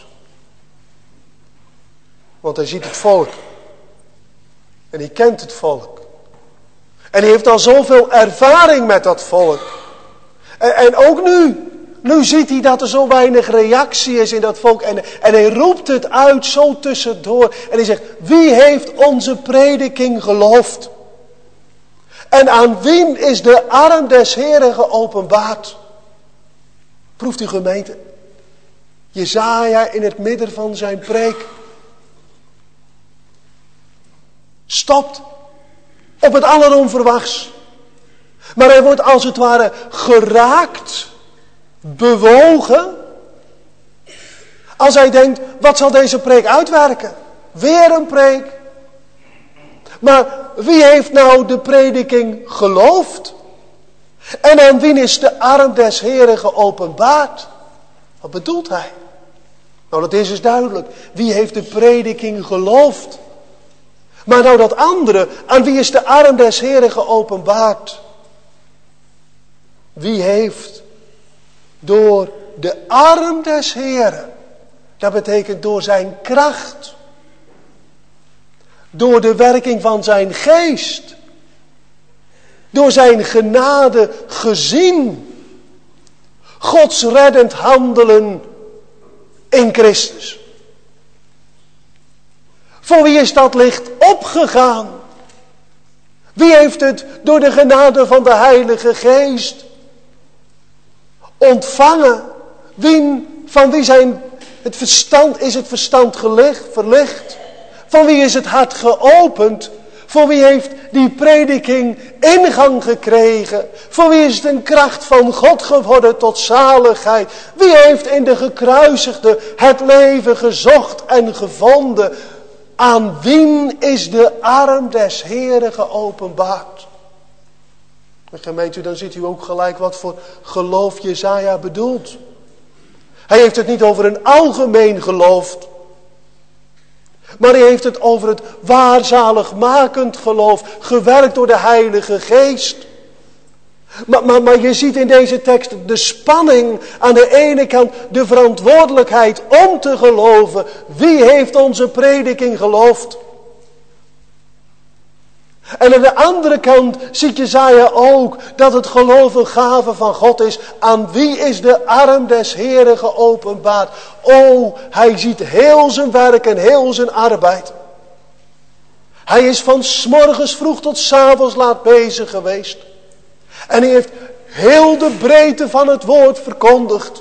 Want hij ziet het volk. En hij kent het volk. En hij heeft al zoveel ervaring met dat volk. En ook nu, Nu ziet hij dat er zo weinig reactie is in dat volk. En hij roept het uit zo tussendoor. En hij zegt, wie heeft onze prediking geloofd? En aan wie is de arm des Heeren geopenbaard? Proeft u gemeente? Jesaja in het midden van zijn preek stopt op het alleronverwachts. Maar hij wordt als het ware geraakt, bewogen. Als hij denkt, wat zal deze preek uitwerken? Weer een preek. Maar wie heeft nou de prediking geloofd? En aan wie is de arm des Heeren geopenbaard? Wat bedoelt hij? Nou, dat is dus duidelijk. Wie heeft de prediking geloofd? Maar nou dat andere, aan wie is de arm des Heeren geopenbaard? Wie heeft door de arm des Heeren, dat betekent door zijn kracht, door de werking van zijn geest, door zijn genade gezien, Gods reddend handelen in Christus. Voor wie is dat licht opgegaan? Wie heeft het door de genade van de Heilige Geest ontvangen? Van wie is het verstand verlicht? Van wie is het hart geopend? Voor wie heeft die prediking ingang gekregen? Voor wie is het een kracht van God geworden tot zaligheid? Wie heeft in de gekruisigde het leven gezocht en gevonden? Aan wie is de arm des Heeren geopenbaard? Gemeente, dan ziet u ook gelijk wat voor geloof Jesaja bedoelt. Hij heeft het niet over een algemeen geloof, maar hij heeft het over het waarzaligmakend geloof, gewerkt door de Heilige Geest. Maar je ziet in deze tekst de spanning, aan de ene kant de verantwoordelijkheid om te geloven. Wie heeft onze prediking geloofd? En aan de andere kant ziet Jesaja ook dat het geloof een gave van God is. Aan wie is de arm des Heeren geopenbaard? O, hij ziet heel zijn werk en heel zijn arbeid. Hij is van 's morgens vroeg tot 's avonds laat bezig geweest. En hij heeft heel de breedte van het woord verkondigd.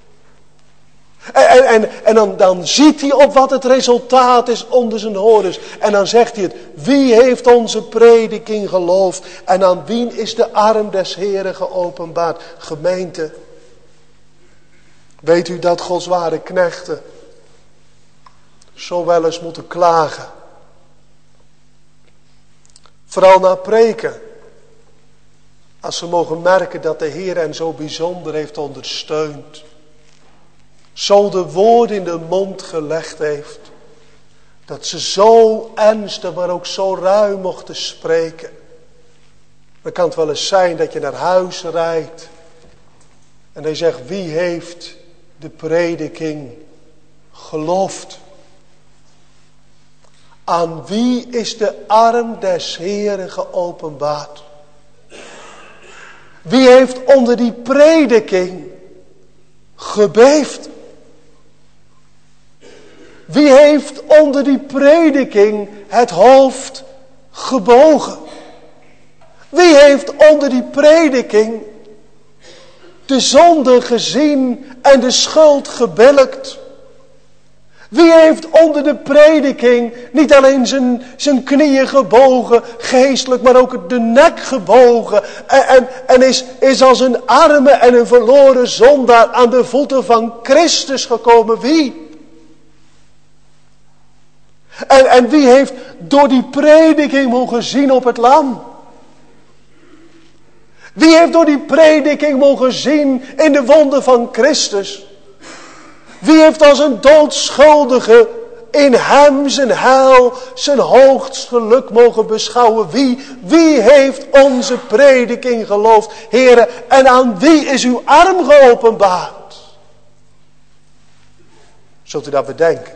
En dan ziet hij op wat het resultaat is onder zijn horens. En dan zegt hij het. Wie heeft onze prediking geloofd? En aan wie is de arm des Heeren geopenbaard? Gemeente. Weet u dat Gods ware knechten zo wel eens moeten klagen? Vooral na preken. Als ze mogen merken dat de Heer hen zo bijzonder heeft ondersteund. Zo de woorden in de mond gelegd heeft. Dat ze zo ernstig, maar ook zo ruim mochten spreken. Dan kan het wel eens zijn dat je naar huis rijdt. En hij zegt, wie heeft de prediking geloofd? Aan wie is de arm des Heeren geopenbaard? Wie heeft onder die prediking gebeefd? Wie heeft onder die prediking het hoofd gebogen? Wie heeft onder die prediking de zonde gezien en de schuld gebillijkt? Wie heeft onder de prediking niet alleen zijn knieën gebogen, geestelijk, maar ook de nek gebogen. En is als een arme en een verloren zondaar aan de voeten van Christus gekomen. Wie? En wie heeft door die prediking mogen zien op het lam? Wie heeft door die prediking mogen zien in de wonden van Christus? Wie heeft als een doodschuldige in hem zijn heil, zijn hoogst geluk mogen beschouwen? Wie heeft onze prediking geloofd, Heere? En aan wie is uw arm geopenbaard? Zult u dat bedenken?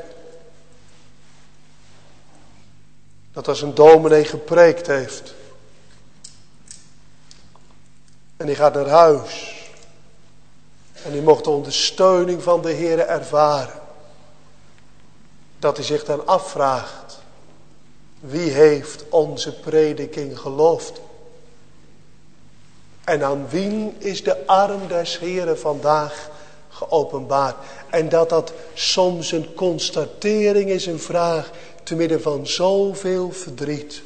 Dat als een dominee gepreekt heeft. En die gaat naar huis. En u mocht de ondersteuning van de Heere ervaren. Dat hij zich dan afvraagt. Wie heeft onze prediking geloofd? En aan wien is de arm des Heeren vandaag geopenbaard? En dat soms een constatering is, een vraag, te midden van zoveel verdriet.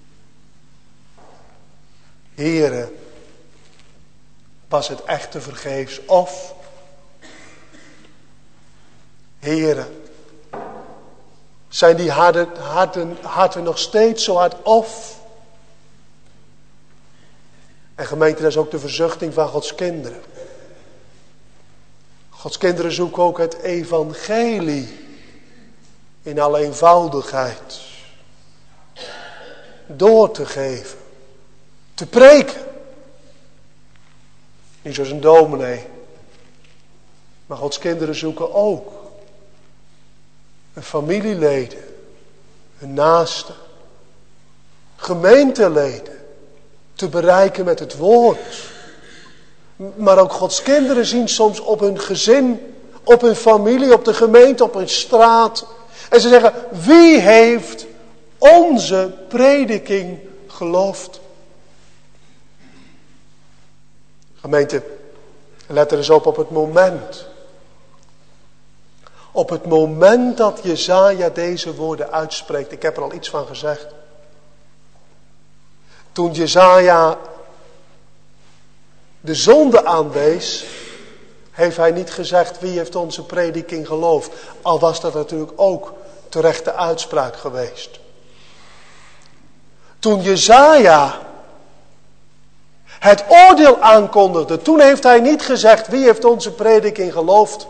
Heere, was het echt te vergeefs? Of, Heere, zijn die harten nog steeds zo hard? Of, en gemeente, dat is ook de verzuchting van Gods kinderen. Gods kinderen zoeken ook het evangelie in alle eenvoudigheid door te geven, te preken. Niet zoals een dominee, maar Gods kinderen zoeken ook hun familieleden, hun naasten, gemeenteleden te bereiken met het woord. Maar ook Gods kinderen zien soms op hun gezin, op hun familie, op de gemeente, op hun straat. En ze zeggen, wie heeft onze prediking geloofd? Gemeente, let er eens op het moment. Op het moment dat Jesaja deze woorden uitspreekt. Ik heb er al iets van gezegd. Toen Jesaja de zonde aanwees, heeft hij niet gezegd wie heeft onze prediking geloofd. Al was dat natuurlijk ook terechte uitspraak geweest. Toen Jesaja het oordeel aankondigde, toen heeft hij niet gezegd wie heeft onze prediking geloofd.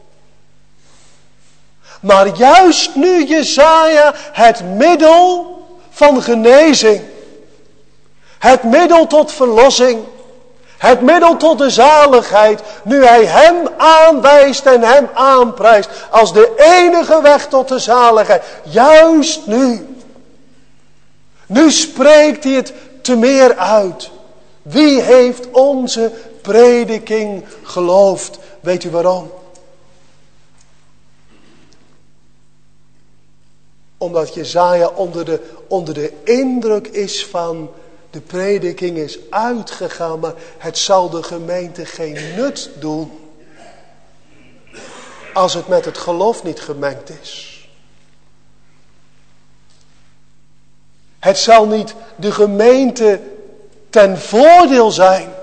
Maar juist nu Jesaja het middel van genezing, het middel tot verlossing, het middel tot de zaligheid, nu hij hem aanwijst en hem aanprijst als de enige weg tot de zaligheid. Juist nu. Nu spreekt hij het te meer uit. Wie heeft onze prediking geloofd? Weet u waarom? Omdat Jesaja onder de indruk is van de prediking is uitgegaan, maar het zal de gemeente geen nut doen als het met het geloof niet gemengd is. Het zal niet de gemeente ten voordeel zijn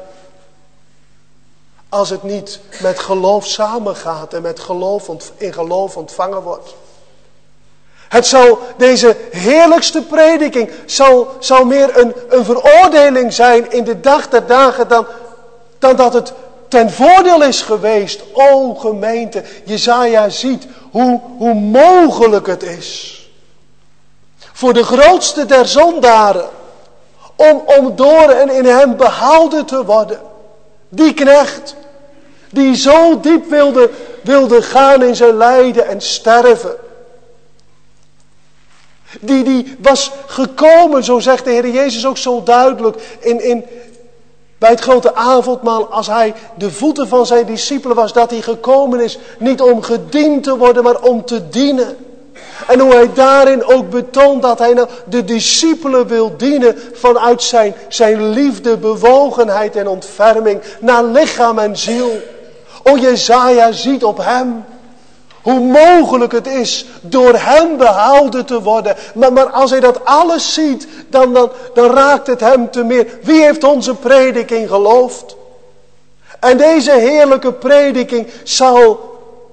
als het niet met geloof samengaat en met in geloof ontvangen wordt. Het zal, deze heerlijkste prediking, zal meer een veroordeling zijn in de dag der dagen dan dat het ten voordeel is geweest. O gemeente, Jesaja ziet hoe mogelijk het is voor de grootste der zondaren om door en in hem behouden te worden. Die knecht die zo diep wilde gaan in zijn lijden en sterven. Die was gekomen, zo zegt de Heer Jezus ook zo duidelijk bij het grote avondmaal, als hij de voeten van zijn discipelen was, dat hij gekomen is, niet om gediend te worden, maar om te dienen. En hoe hij daarin ook betoont dat hij de discipelen wil dienen vanuit zijn liefde, bewogenheid en ontferming naar lichaam en ziel. O, Jesaja ziet op hem hoe mogelijk het is door hem behouden te worden. Maar als hij dat alles ziet, dan raakt het hem te meer. Wie heeft onze prediking geloofd? En deze heerlijke prediking zal,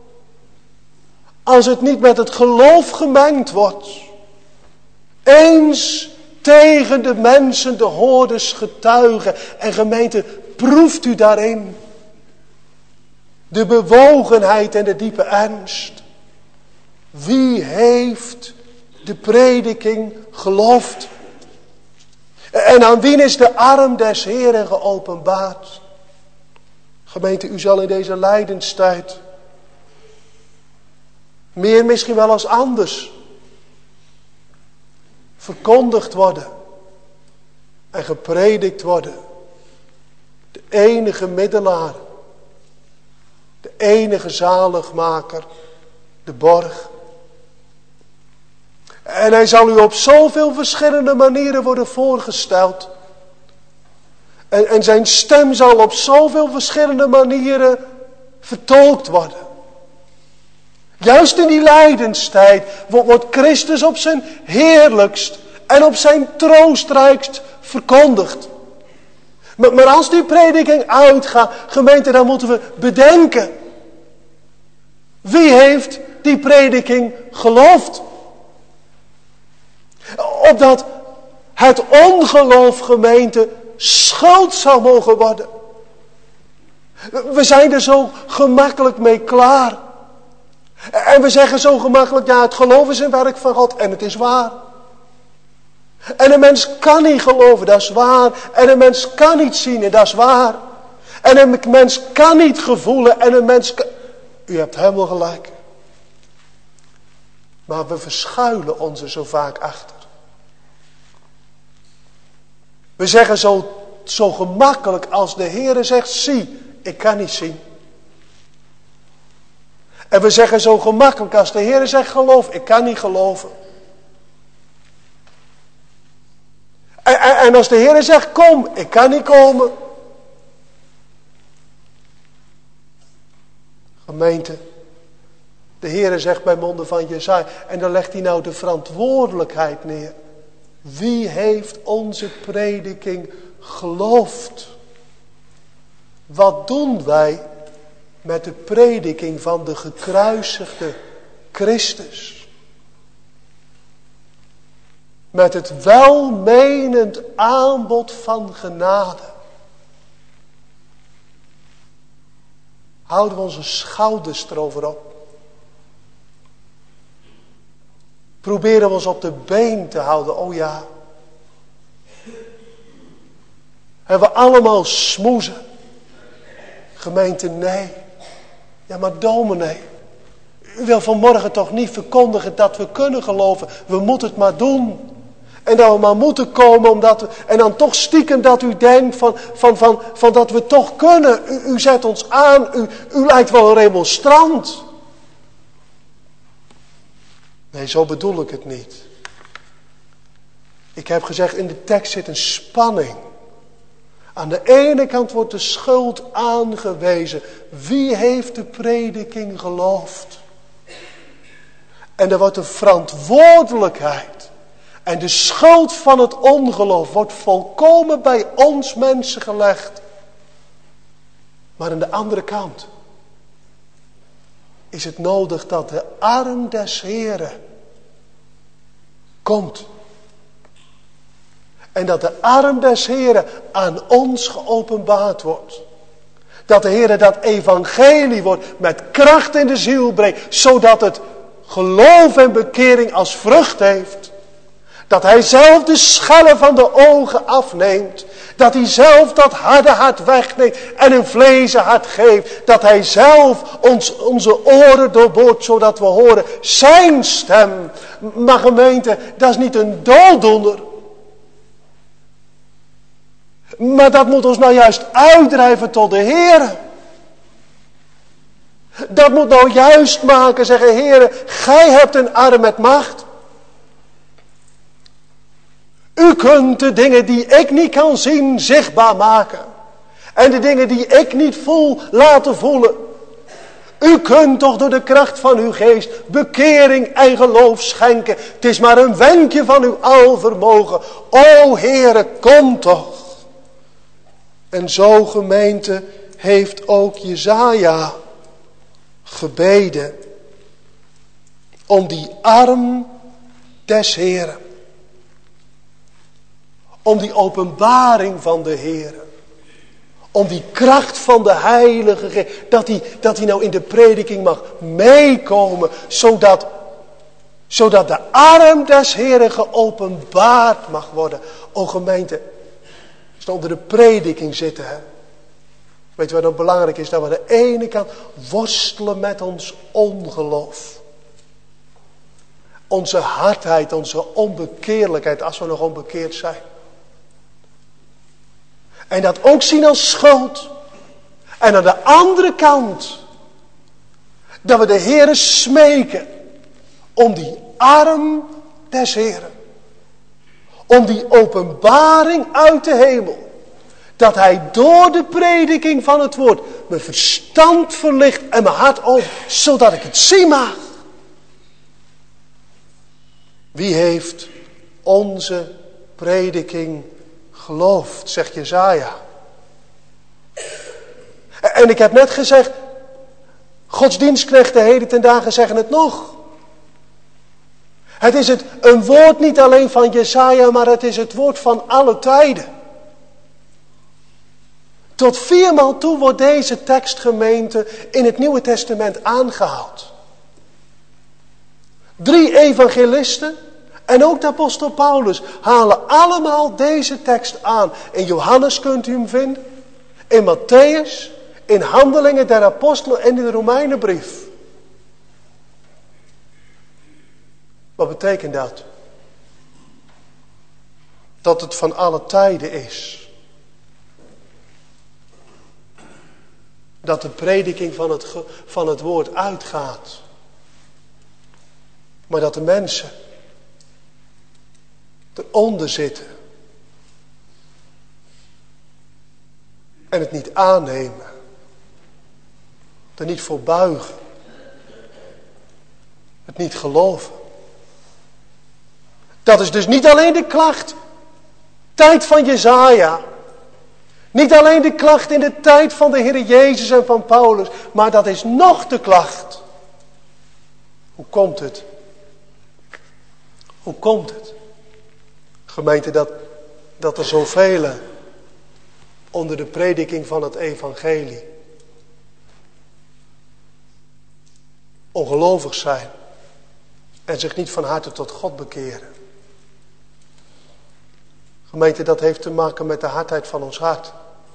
als het niet met het geloof gemengd wordt, eens tegen de mensen, de hoorders getuigen. En gemeente, proeft u daarin de bewogenheid en de diepe ernst. Wie heeft de prediking geloofd? En aan wie is de arm des Heeren geopenbaard? Gemeente, u zal in deze lijdenstijd meer misschien wel als anders verkondigd worden en gepredikt worden. De enige middelaar enige zaligmaker, de borg. En hij zal u op zoveel verschillende manieren worden voorgesteld. En zijn stem zal op zoveel verschillende manieren vertolkt worden. Juist in die lijdenstijd wordt Christus op zijn heerlijkst en op zijn troostrijkst verkondigd. Maar als die prediking uitgaat, gemeente, dan moeten we bedenken. Wie heeft die prediking geloofd? Opdat het ongeloof, gemeente, schuld zou mogen worden. We zijn er zo gemakkelijk mee klaar. En we zeggen zo gemakkelijk, ja, het geloof is een werk van God. En het is waar. En een mens kan niet geloven, dat is waar. En een mens kan niet zien, en dat is waar. En een mens kan niet gevoelen, en een mens kan... U hebt helemaal gelijk. Maar we verschuilen ons er zo vaak achter. We zeggen zo gemakkelijk als de Heere zegt, zie, ik kan niet zien. En we zeggen zo gemakkelijk als de Heere zegt, geloof, ik kan niet geloven. En als de Heere zegt, kom, ik kan niet komen. Gemeente, de Heere zegt bij monden van Jesaja, en dan legt hij nou de verantwoordelijkheid neer. Wie heeft onze prediking geloofd? Wat doen wij met de prediking van de gekruisigde Christus? Met het welmenend aanbod van genade. Houden we onze schouders erover op? Proberen we ons op de been te houden, oh ja. Hebben we allemaal smoezen? Gemeente, nee. Ja, maar dominee, u wil vanmorgen toch niet verkondigen dat we kunnen geloven. We moeten het maar doen. En dat we maar moeten komen omdat we... En dan toch stiekem dat u denkt van dat we toch kunnen. U zet ons aan. U lijkt wel een remonstrant. Nee, zo bedoel ik het niet. Ik heb gezegd, in de tekst zit een spanning. Aan de ene kant wordt de schuld aangewezen. Wie heeft de prediking geloofd? En er wordt de verantwoordelijkheid. En de schuld van het ongeloof wordt volkomen bij ons mensen gelegd. Maar aan de andere kant is het nodig dat de arm des Heren komt. En dat de arm des Heren aan ons geopenbaard wordt. Dat de Heere dat evangelie wordt met kracht in de ziel brengt. Zodat het geloof en bekering als vrucht heeft. Dat hij zelf de schellen van de ogen afneemt. Dat hij zelf dat harde hart wegneemt en een vlezen hart geeft. Dat hij zelf onze oren doorboort zodat we horen zijn stem. Maar gemeente, dat is niet een dooddoener. Maar dat moet ons nou juist uitdrijven tot de Heere. Dat moet nou juist maken, zeggen Heere, gij hebt een arm met macht. U kunt de dingen die ik niet kan zien zichtbaar maken. En de dingen die ik niet voel laten voelen. U kunt toch door de kracht van uw geest bekering en geloof schenken. Het is maar een wenkje van uw alvermogen. O Heere, kom toch. En zo, gemeente, heeft ook Jesaja gebeden om die arm des Heeren. Om die openbaring van de Heere. Om die kracht van de Heilige Geest. Dat die nou in de prediking mag meekomen. Zodat de arm des Heeren geopenbaard mag worden. O gemeente. Als we onder de prediking zitten. Hè? Weet je wat dan belangrijk is? Dat we aan de ene kant worstelen met ons ongeloof. Onze hardheid, onze onbekeerlijkheid. Als we nog onbekeerd zijn. En dat ook zien als schuld. En aan de andere kant Dat we de Heere smeken om die arm des Heeren. Om die openbaring uit de hemel. Dat hij door de prediking van het woord mijn verstand verlicht en mijn hart opent. Zodat ik het zien mag. Wie heeft onze prediking geloofd, zegt Jesaja. En ik heb net gezegd, godsdienstknechten heden ten dagen zeggen het nog. Het is een woord niet alleen van Jesaja, maar het is het woord van alle tijden. Tot 4 maal toe wordt deze tekstgemeente in het Nieuwe Testament aangehaald. 3 evangelisten en ook de apostel Paulus halen allemaal deze tekst aan. In Johannes kunt u hem vinden, in Matthäus, in Handelingen der Apostelen en in de Romeinenbrief. Wat betekent dat? Dat het van alle tijden is. Dat de prediking van het woord uitgaat. Maar dat de mensen eronder zitten. En het niet aannemen. Er niet voor buigen. Het niet geloven. Dat is dus niet alleen de klacht. Tijd van Jesaja. Niet alleen de klacht in de tijd van de Heer Jezus en van Paulus. Maar dat is nog de klacht. Hoe komt het? Hoe komt het? Gemeente, dat er zoveel onder de prediking van het evangelie ongelovig zijn en zich niet van harte tot God bekeren. Gemeente, dat heeft te maken met de hardheid van ons hart.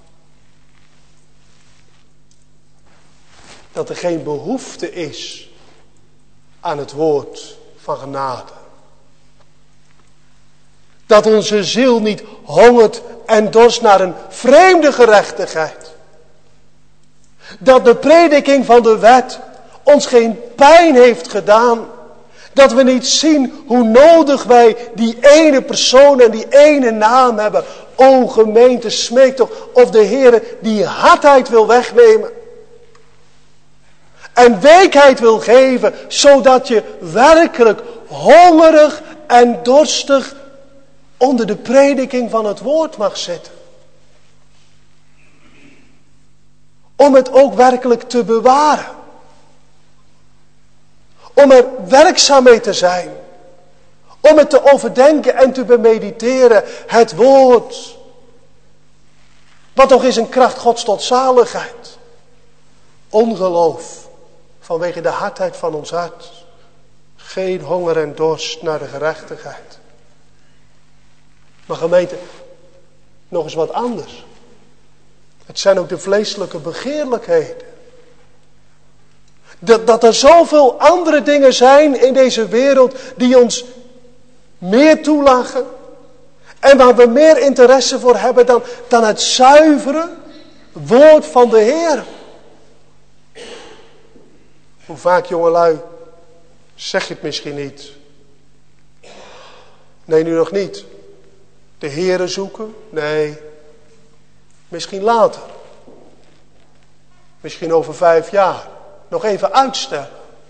Dat er geen behoefte is aan het woord van genade. Dat onze ziel niet hongert en dorst naar een vreemde gerechtigheid. Dat de prediking van de wet ons geen pijn heeft gedaan. Dat we niet zien hoe nodig wij die ene persoon en die ene naam hebben. O gemeente, smeek toch of de Heer die hardheid wil wegnemen. En weekheid wil geven, zodat je werkelijk hongerig en dorstig onder de prediking van het woord mag zitten. Om het ook werkelijk te bewaren. Om er werkzaam mee te zijn. Om het te overdenken en te bemediteren. Het woord. Wat toch is een kracht Gods tot zaligheid. Ongeloof. Vanwege de hardheid van ons hart. Geen honger en dorst naar de gerechtigheid. Maar gemeente, nog eens wat anders. Het zijn ook de vleeselijke begeerlijkheden. Dat er zoveel andere dingen zijn in deze wereld die ons meer toelachen. En waar we meer interesse voor hebben dan het zuivere woord van de Heer. Hoe vaak, jongelui, zeg je het misschien niet? Nee, nu nog niet. De Heere zoeken? Nee. Misschien later. Misschien over 5 jaar. Nog even uitstellen.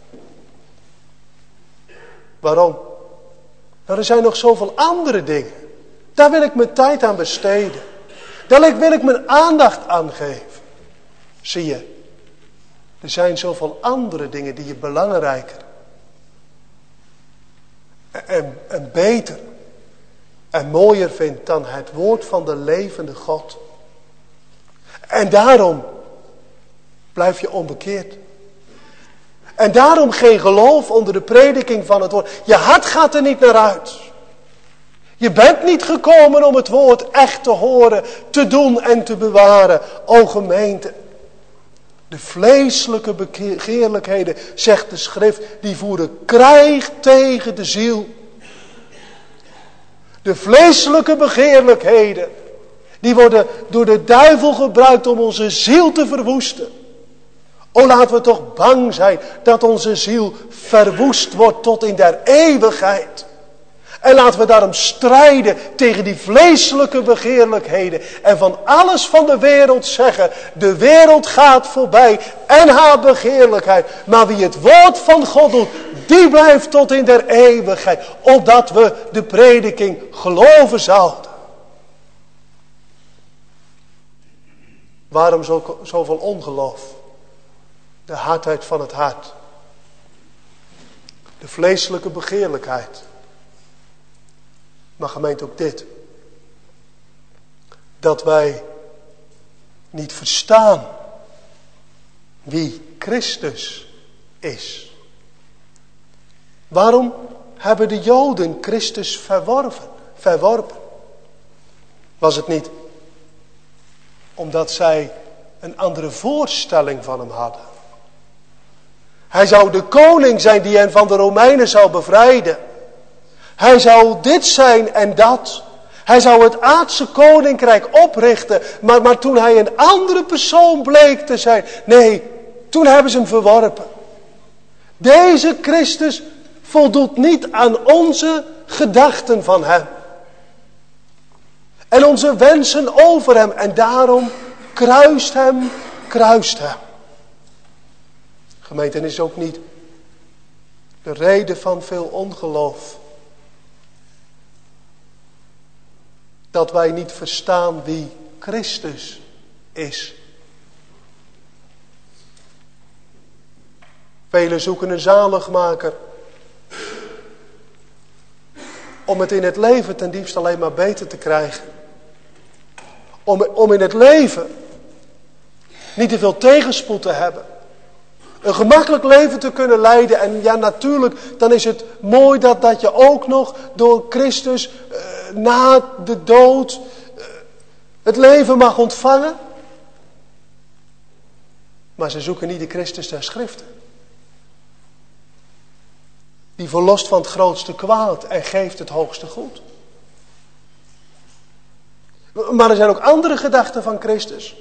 Waarom? Nou, er zijn nog zoveel andere dingen. Daar wil ik mijn tijd aan besteden. Daar wil ik mijn aandacht aan geven. Zie je. Er zijn zoveel andere dingen die je belangrijker. En beter. En mooier vindt dan het woord van de levende God. En daarom blijf je onbekeerd. En daarom geen geloof onder de prediking van het woord. Je hart gaat er niet naar uit. Je bent niet gekomen om het woord echt te horen, te doen en te bewaren. O gemeente. De vleeselijke begeerlijkheden, zegt de schrift, die voeren krijg tegen de ziel. De vleeselijke begeerlijkheden, die worden door de duivel gebruikt om onze ziel te verwoesten. O, laten we toch bang zijn dat onze ziel verwoest wordt tot in der eeuwigheid. En laten we daarom strijden tegen die vleeselijke begeerlijkheden. En van alles van de wereld zeggen, de wereld gaat voorbij en haar begeerlijkheid. Maar wie het woord van God doet, die blijft tot in der eeuwigheid. Opdat we de prediking geloven zouden. Waarom zoveel ongeloof? De hardheid van het hart. De vleeselijke begeerlijkheid. Maar gemeente ook dit. Dat wij niet verstaan wie Christus is. Waarom hebben de Joden Christus verworpen? Was het niet omdat zij een andere voorstelling van hem hadden? Hij zou de koning zijn die hen van de Romeinen zou bevrijden. Hij zou dit zijn en dat. Hij zou het aardse koninkrijk oprichten. Maar toen hij een andere persoon bleek te zijn. Nee, toen hebben ze hem verworpen. Deze Christus voldoet niet aan onze gedachten van hem. En onze wensen over hem. En daarom kruist hem. Gemeente, is ook niet de reden van veel ongeloof. Dat wij niet verstaan wie Christus is. Velen zoeken een zaligmaker. Om het in het leven ten diepste alleen maar beter te krijgen. Om in het leven niet te veel tegenspoed te hebben. Een gemakkelijk leven te kunnen leiden. En ja, natuurlijk, dan is het mooi dat je ook nog door Christus na de dood het leven mag ontvangen. Maar ze zoeken niet de Christus der Schriften. Die verlost van het grootste kwaad en geeft het hoogste goed. Maar er zijn ook andere gedachten van Christus.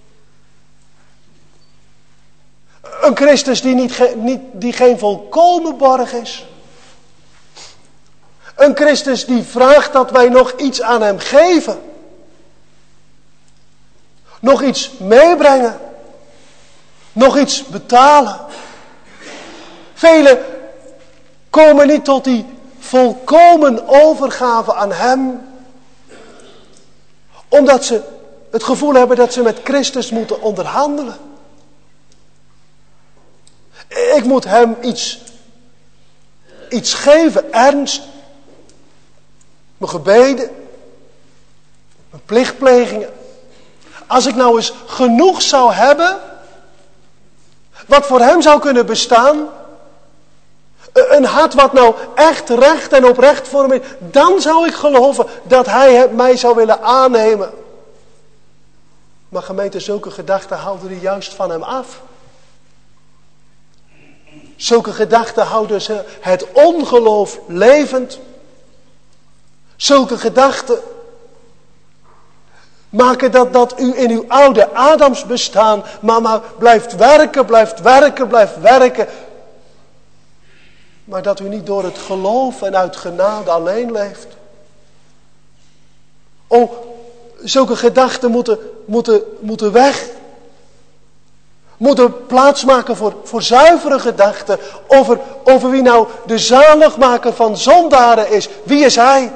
Een Christus die geen volkomen borg is. Een Christus die vraagt dat wij nog iets aan hem geven. Nog iets meebrengen. Nog iets betalen. Velen komen niet tot die volkomen overgave aan hem. Omdat ze het gevoel hebben dat ze met Christus moeten onderhandelen. Ik moet hem iets geven, ernst. Mijn gebeden. Mijn plichtplegingen. Als ik nou eens genoeg zou hebben. Wat voor hem zou kunnen bestaan. Een hart wat nou echt recht en oprecht voor hem is. Dan zou ik geloven dat hij mij zou willen aannemen. Maar gemeente, zulke gedachten houden die juist van hem af. Zulke gedachten houden ze het ongeloof levend. Zulke gedachten maken dat u in uw oude Adams bestaan maar blijft werken. Maar dat u niet door het geloof en uit genade alleen leeft. Oh, zulke gedachten moeten weg. Moeten plaatsmaken voor zuivere gedachten. Over wie nou de zaligmaker van zondaren is. Wie is hij?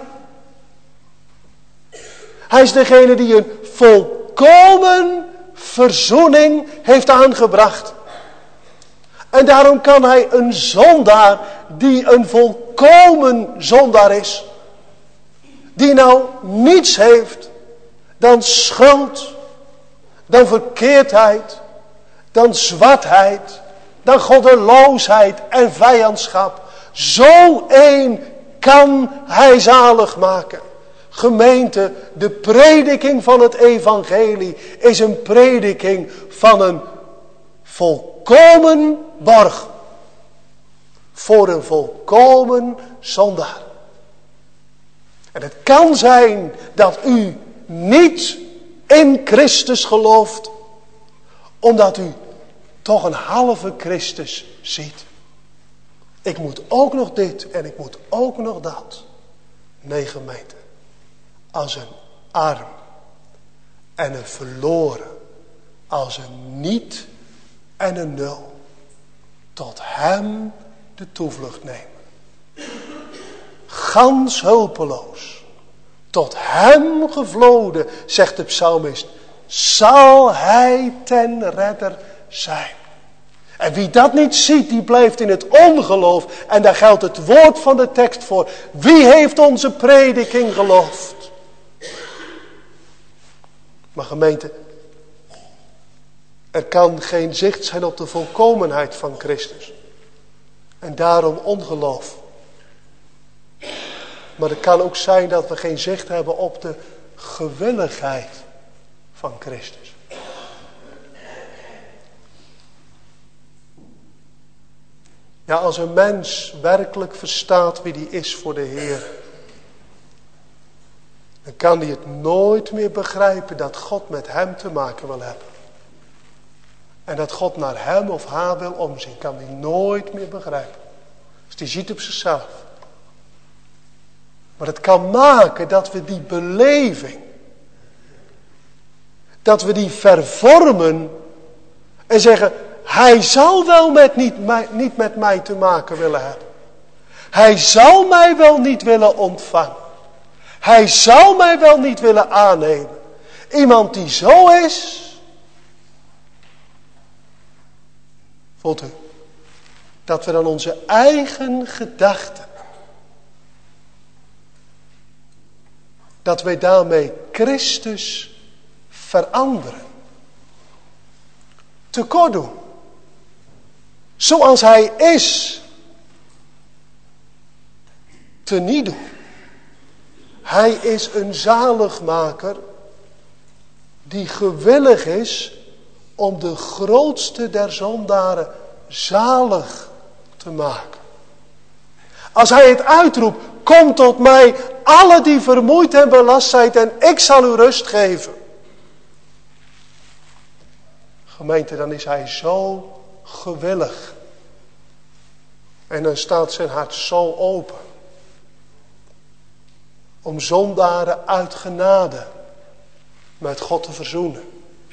Hij is degene die een volkomen verzoening heeft aangebracht. En daarom kan hij een zondaar die een volkomen zondaar is. Die nou niets heeft dan schuld, dan verkeerdheid, dan zwartheid, dan goddeloosheid en vijandschap. Zo één kan hij zalig maken. Gemeente, de prediking van het evangelie is een prediking van een volkomen borg. Voor een volkomen zondaar. En het kan zijn dat u niet in Christus gelooft. Omdat u toch een halve Christus ziet. Ik moet ook nog dit en ik moet ook nog dat. Nee, gemeente. Als een arm en een verloren. Als een niet en een nul. Tot hem de toevlucht nemen. Gans hulpeloos. Tot hem gevloden, zegt de psalmist. Zal hij ten redder zijn. En wie dat niet ziet, die blijft in het ongeloof. En daar geldt het woord van de tekst voor. Wie heeft onze prediking geloofd? Maar gemeente, er kan geen zicht zijn op de volkomenheid van Christus. En daarom ongeloof. Maar het kan ook zijn dat we geen zicht hebben op de gewilligheid van Christus. Ja, als een mens werkelijk verstaat wie die is voor de Heer, dan kan hij het nooit meer begrijpen dat God met hem te maken wil hebben. En dat God naar hem of haar wil omzien, kan hij nooit meer begrijpen. Dus die ziet op zichzelf. Maar het kan maken dat we die beleving, dat we die vervormen en zeggen, hij zal wel niet met mij te maken willen hebben. Hij zal mij wel niet willen ontvangen. Hij zal mij wel niet willen aannemen. Iemand die zo is. Voelt u? Dat we dan onze eigen gedachten. Dat wij daarmee Christus veranderen. Tekort doen. Zoals hij is. Teniet doen. Hij is een zaligmaker die gewillig is om de grootste der zondaren zalig te maken. Als hij het uitroept, kom tot mij, alle die vermoeid en belast zijn, en ik zal u rust geven. Gemeente, dan is hij zo gewillig. En dan staat zijn hart zo open. Om zondaren uit genade met God te verzoenen.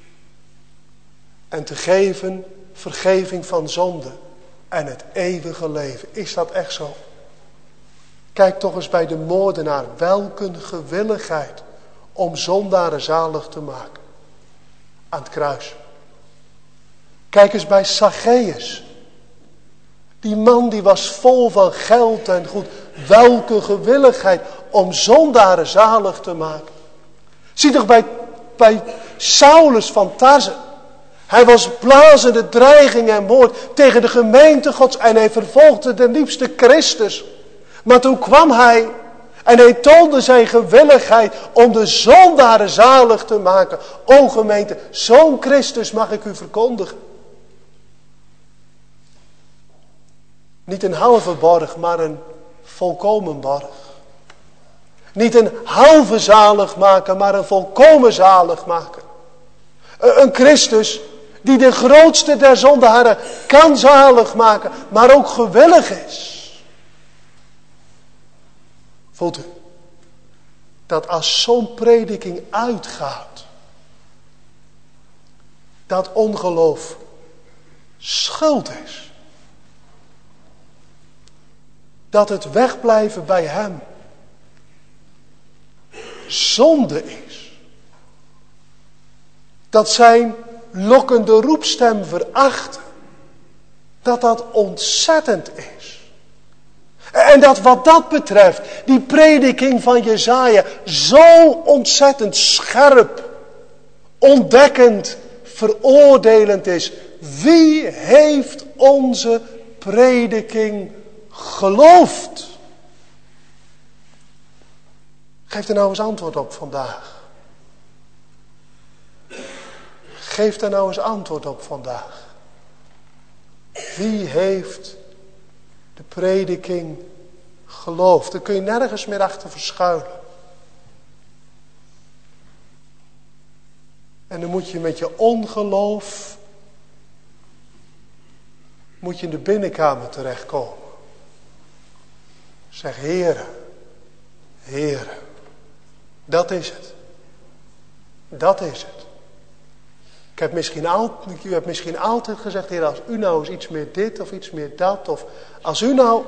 En te geven vergeving van zonde en het eeuwige leven. Is dat echt zo? Kijk toch eens bij de moordenaar. Welk een gewilligheid om zondaren zalig te maken. Aan het kruis. Kijk eens bij Zacchaeus. Die man die was vol van geld en goed. Welke gewilligheid om zondaren zalig te maken. Zie toch bij Saulus van Tarse. Hij was blazende dreiging en moord tegen de gemeente Gods. En hij vervolgde de liefste Christus. Maar toen kwam hij en hij toonde zijn gewilligheid om de zondaren zalig te maken. O gemeente, zo'n Christus mag ik u verkondigen. Niet een halve borg, maar een volkomen borg. Niet een halve zaligmaker, maar een volkomen zaligmaker. Een Christus die de grootste der zondaren kan zalig maken, maar ook gewillig is. Voelt u? Dat als zo'n prediking uitgaat, dat ongeloof schuld is. Dat het wegblijven bij hem zonde is. Dat zijn lokkende roepstem verachten. Dat ontzettend is. En dat wat dat betreft, die prediking van Jesaja zo ontzettend scherp, ontdekkend, veroordelend is. Wie heeft onze prediking geloofd? Geef er nou eens antwoord op vandaag. Geef er nou eens antwoord op vandaag. Wie heeft de prediking geloofd? Daar kun je nergens meer achter verschuilen. En dan moet je met je ongeloof moet je in de binnenkamer terechtkomen. Zeg, Heere, Heere, dat is het. Dat is het. U hebt misschien altijd gezegd, Heer, als u nou eens iets meer dit of iets meer dat. Of als u nou...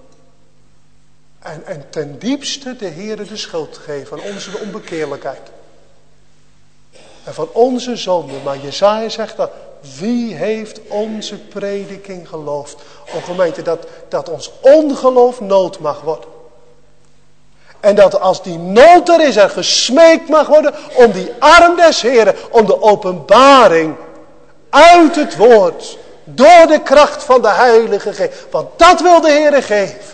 En ten diepste de Heere de schuld geven van onze onbekeerlijkheid. En van onze zonde. Maar Jesaja zegt dat, wie heeft onze prediking geloofd? O gemeente, dat ons ongeloof nood mag worden. En dat als die nood er is, er gesmeekt mag worden om die arm des Heren, om de openbaring uit het woord, door de kracht van de Heilige Geest. Want dat wil de Heere geven.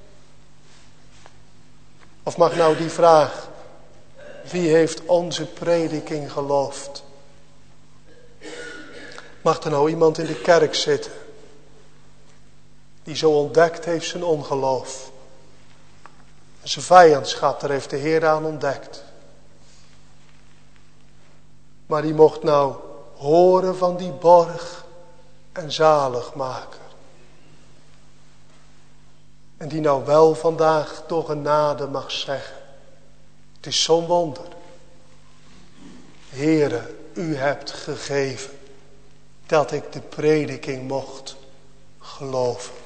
Of mag nou die vraag, wie heeft onze prediking geloofd? Mag er nou iemand in de kerk zitten, die zo ontdekt heeft zijn ongeloof. Zijn vijandschap, daar heeft de Heer aan ontdekt. Maar die mocht nou horen van die borg en zaligmaker. En die nou wel vandaag door genade mag zeggen. Het is zo'n wonder. Heere, u hebt gegeven dat ik de prediking mocht geloven.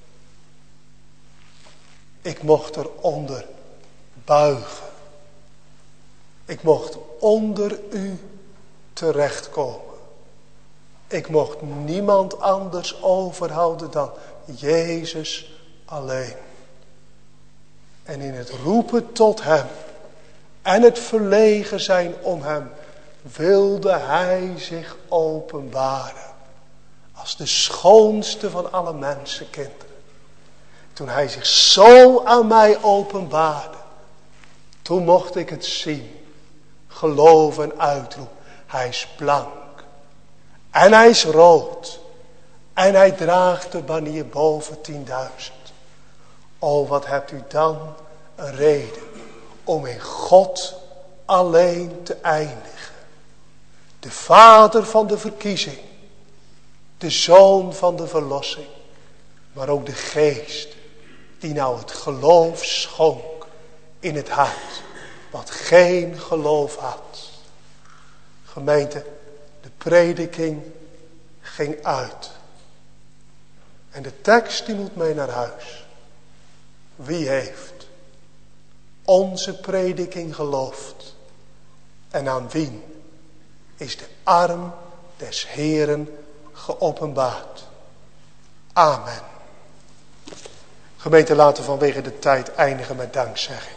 Ik mocht eronder buigen. Ik mocht onder u terechtkomen. Ik mocht niemand anders overhouden dan Jezus alleen. En in het roepen tot hem en het verlegen zijn om hem wilde hij zich openbaren als de schoonste van alle mensenkinderen. Toen hij zich zo aan mij openbaarde, toen mocht ik het zien, geloven en uitroepen. Hij is blank en hij is rood en hij draagt de banier boven 10.000. O, wat hebt u dan een reden om in God alleen te eindigen. De Vader van de verkiezing, de Zoon van de verlossing, maar ook de Geest die nou het geloof schonk in het hart, wat geen geloof had. Gemeente, de prediking ging uit. En de tekst die moet mee naar huis. Wie heeft onze prediking geloofd? En aan wie is de arm des Heeren geopenbaard? Amen. Gemeente, laten we vanwege de tijd eindigen met dankzegging.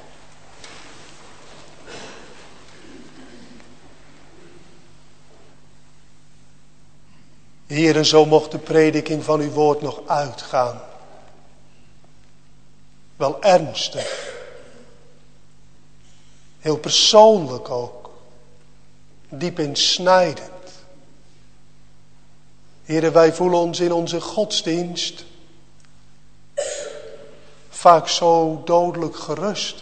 Heer, en zo mocht de prediking van uw woord nog uitgaan. Wel ernstig. Heel persoonlijk ook. Diep insnijdend. Heer, wij voelen ons in onze godsdienst vaak zo dodelijk gerust.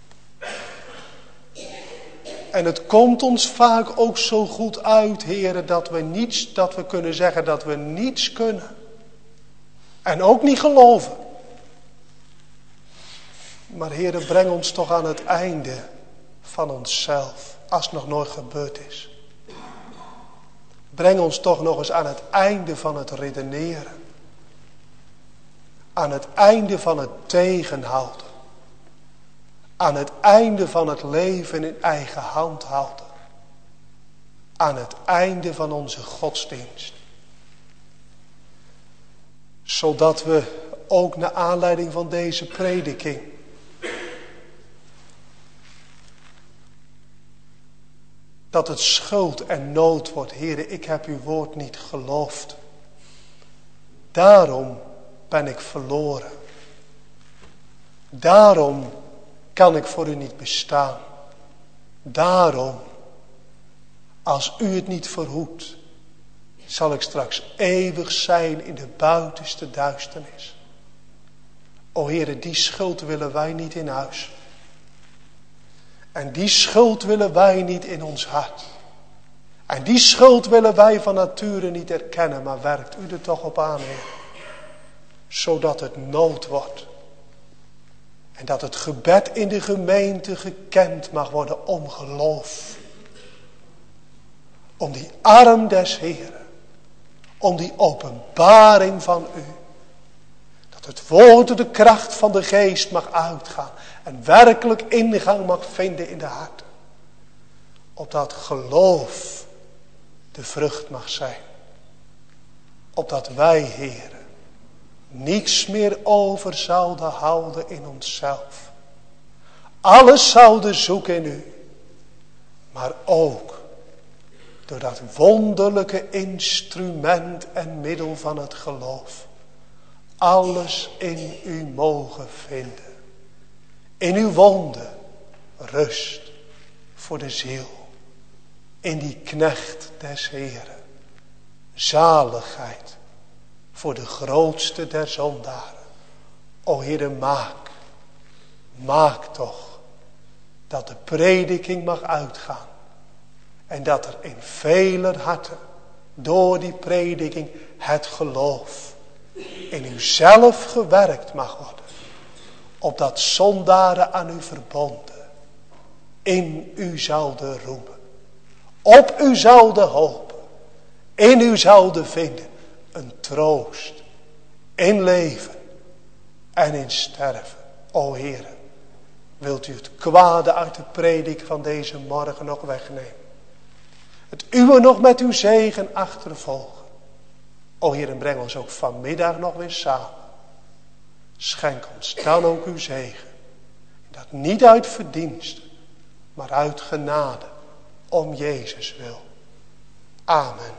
En het komt ons vaak ook zo goed uit, Heere, dat we kunnen zeggen dat we niets kunnen. En ook niet geloven. Maar Heere, breng ons toch aan het einde van onszelf, als het nog nooit gebeurd is. Breng ons toch nog eens aan het einde van het redeneren. Aan het einde van het tegenhouden. Aan het einde van het leven in eigen hand houden. Aan het einde van onze godsdienst. Zodat we ook naar aanleiding van deze prediking dat het schuld en nood wordt. Heere, ik heb uw woord niet geloofd. Daarom ben ik verloren. Daarom kan ik voor u niet bestaan. Daarom, als u het niet verhoedt, zal ik straks eeuwig zijn in de buitenste duisternis. O Heere, die schuld willen wij niet in huis. En die schuld willen wij niet in ons hart. En die schuld willen wij van nature niet erkennen, maar werkt u er toch op aan, Heer. zodat het nood wordt. En dat het gebed in de gemeente gekend mag worden om geloof. Om die arm des Heeren. Om die openbaring van u. Dat het woord door de kracht van de geest mag uitgaan. En werkelijk ingang mag vinden in de harten. Opdat geloof de vrucht mag zijn. Opdat wij, Heere, niets meer over zouden houden in onszelf. Alles zouden zoeken in u. Maar ook door dat wonderlijke instrument en middel van het geloof. Alles in u mogen vinden. In uw wonden rust voor de ziel. In die knecht des Heeren. Zaligheid voor de grootste der zondaren. O Heere, maak toch dat de prediking mag uitgaan. En dat er in veler harten door die prediking het geloof in uzelf gewerkt mag worden. Opdat zondaren aan u verbonden in u zouden roemen. Op u zouden hopen. In u zouden vinden een troost in leven en in sterven. O Heere, wilt u het kwade uit de predik van deze morgen nog wegnemen? Het uwe nog met uw zegen achtervolgen. O Heer, en breng ons ook vanmiddag nog weer samen. Schenk ons dan ook uw zegen. Dat niet uit verdiensten, maar uit genade. Om Jezus wil. Amen.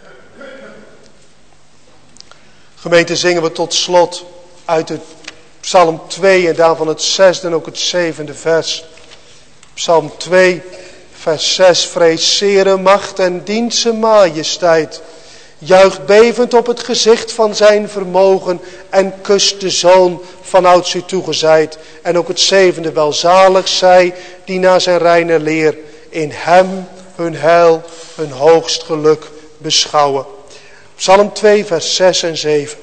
Gemeente, zingen we tot slot uit het Psalm 2 en daarvan het 6e en ook het 7e vers. Psalm 2, vers 6. Vrees zere macht en dient zijn majesteit. Juicht bevend op het gezicht van zijn vermogen en kust de zoon vanouds u toegezeid. En ook het 7e, welzalig zij die naar zijn reine leer in hem hun heil, hun hoogst geluk beschouwen. Psalm 2, vers 6 en 7.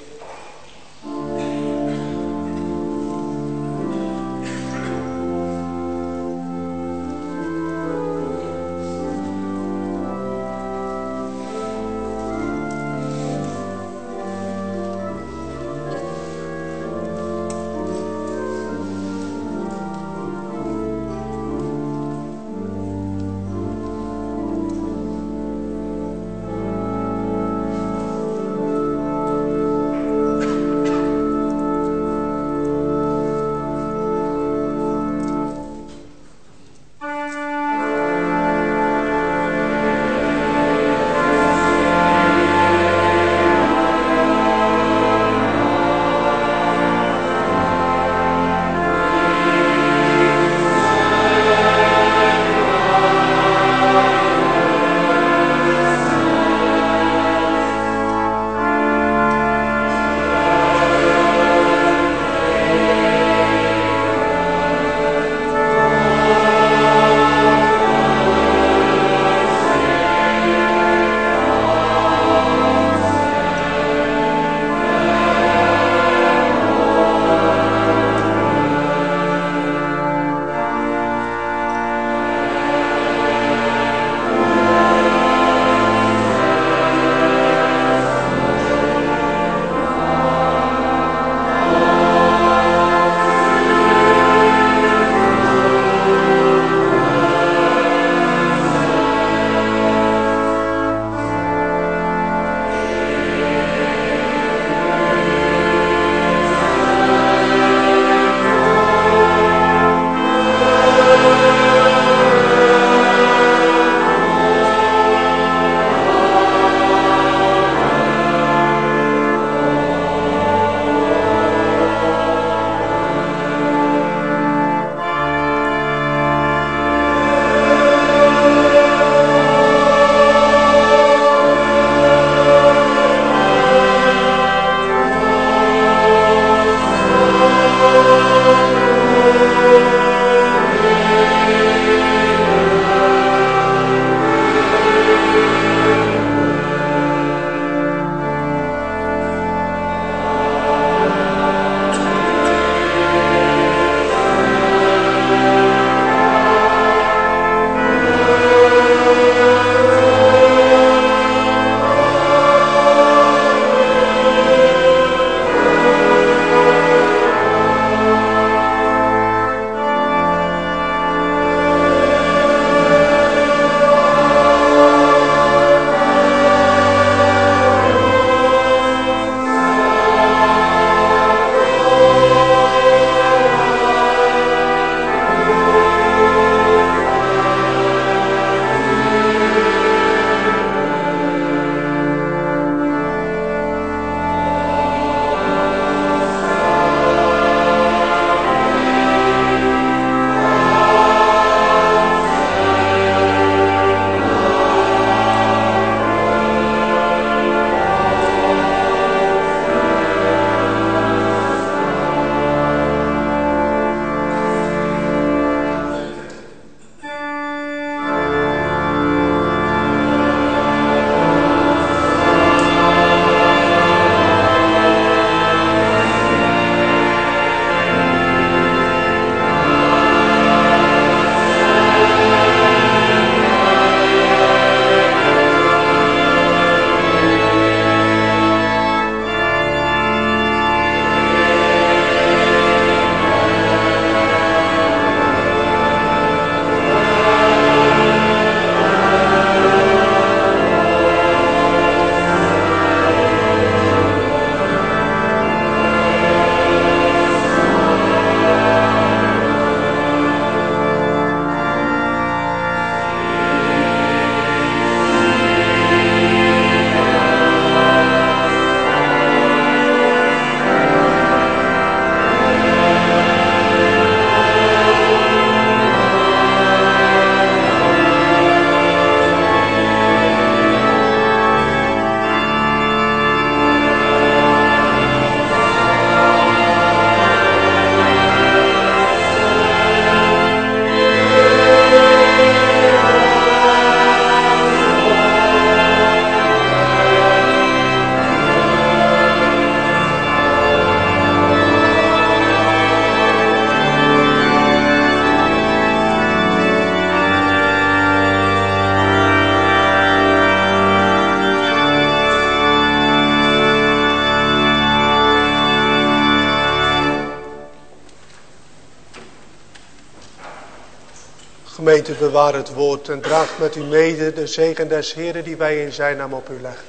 Gemeente, bewaar het woord en draagt met u mede de zegen des Heren die wij in zijn naam op u leggen.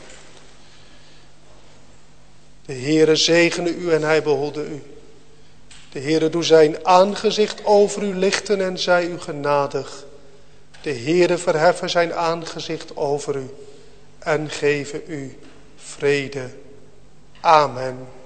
De Heere zegene u en hij behoede u. De Heere doe zijn aangezicht over u lichten en zij u genadig. De Heere verheffen zijn aangezicht over u en geven u vrede. Amen.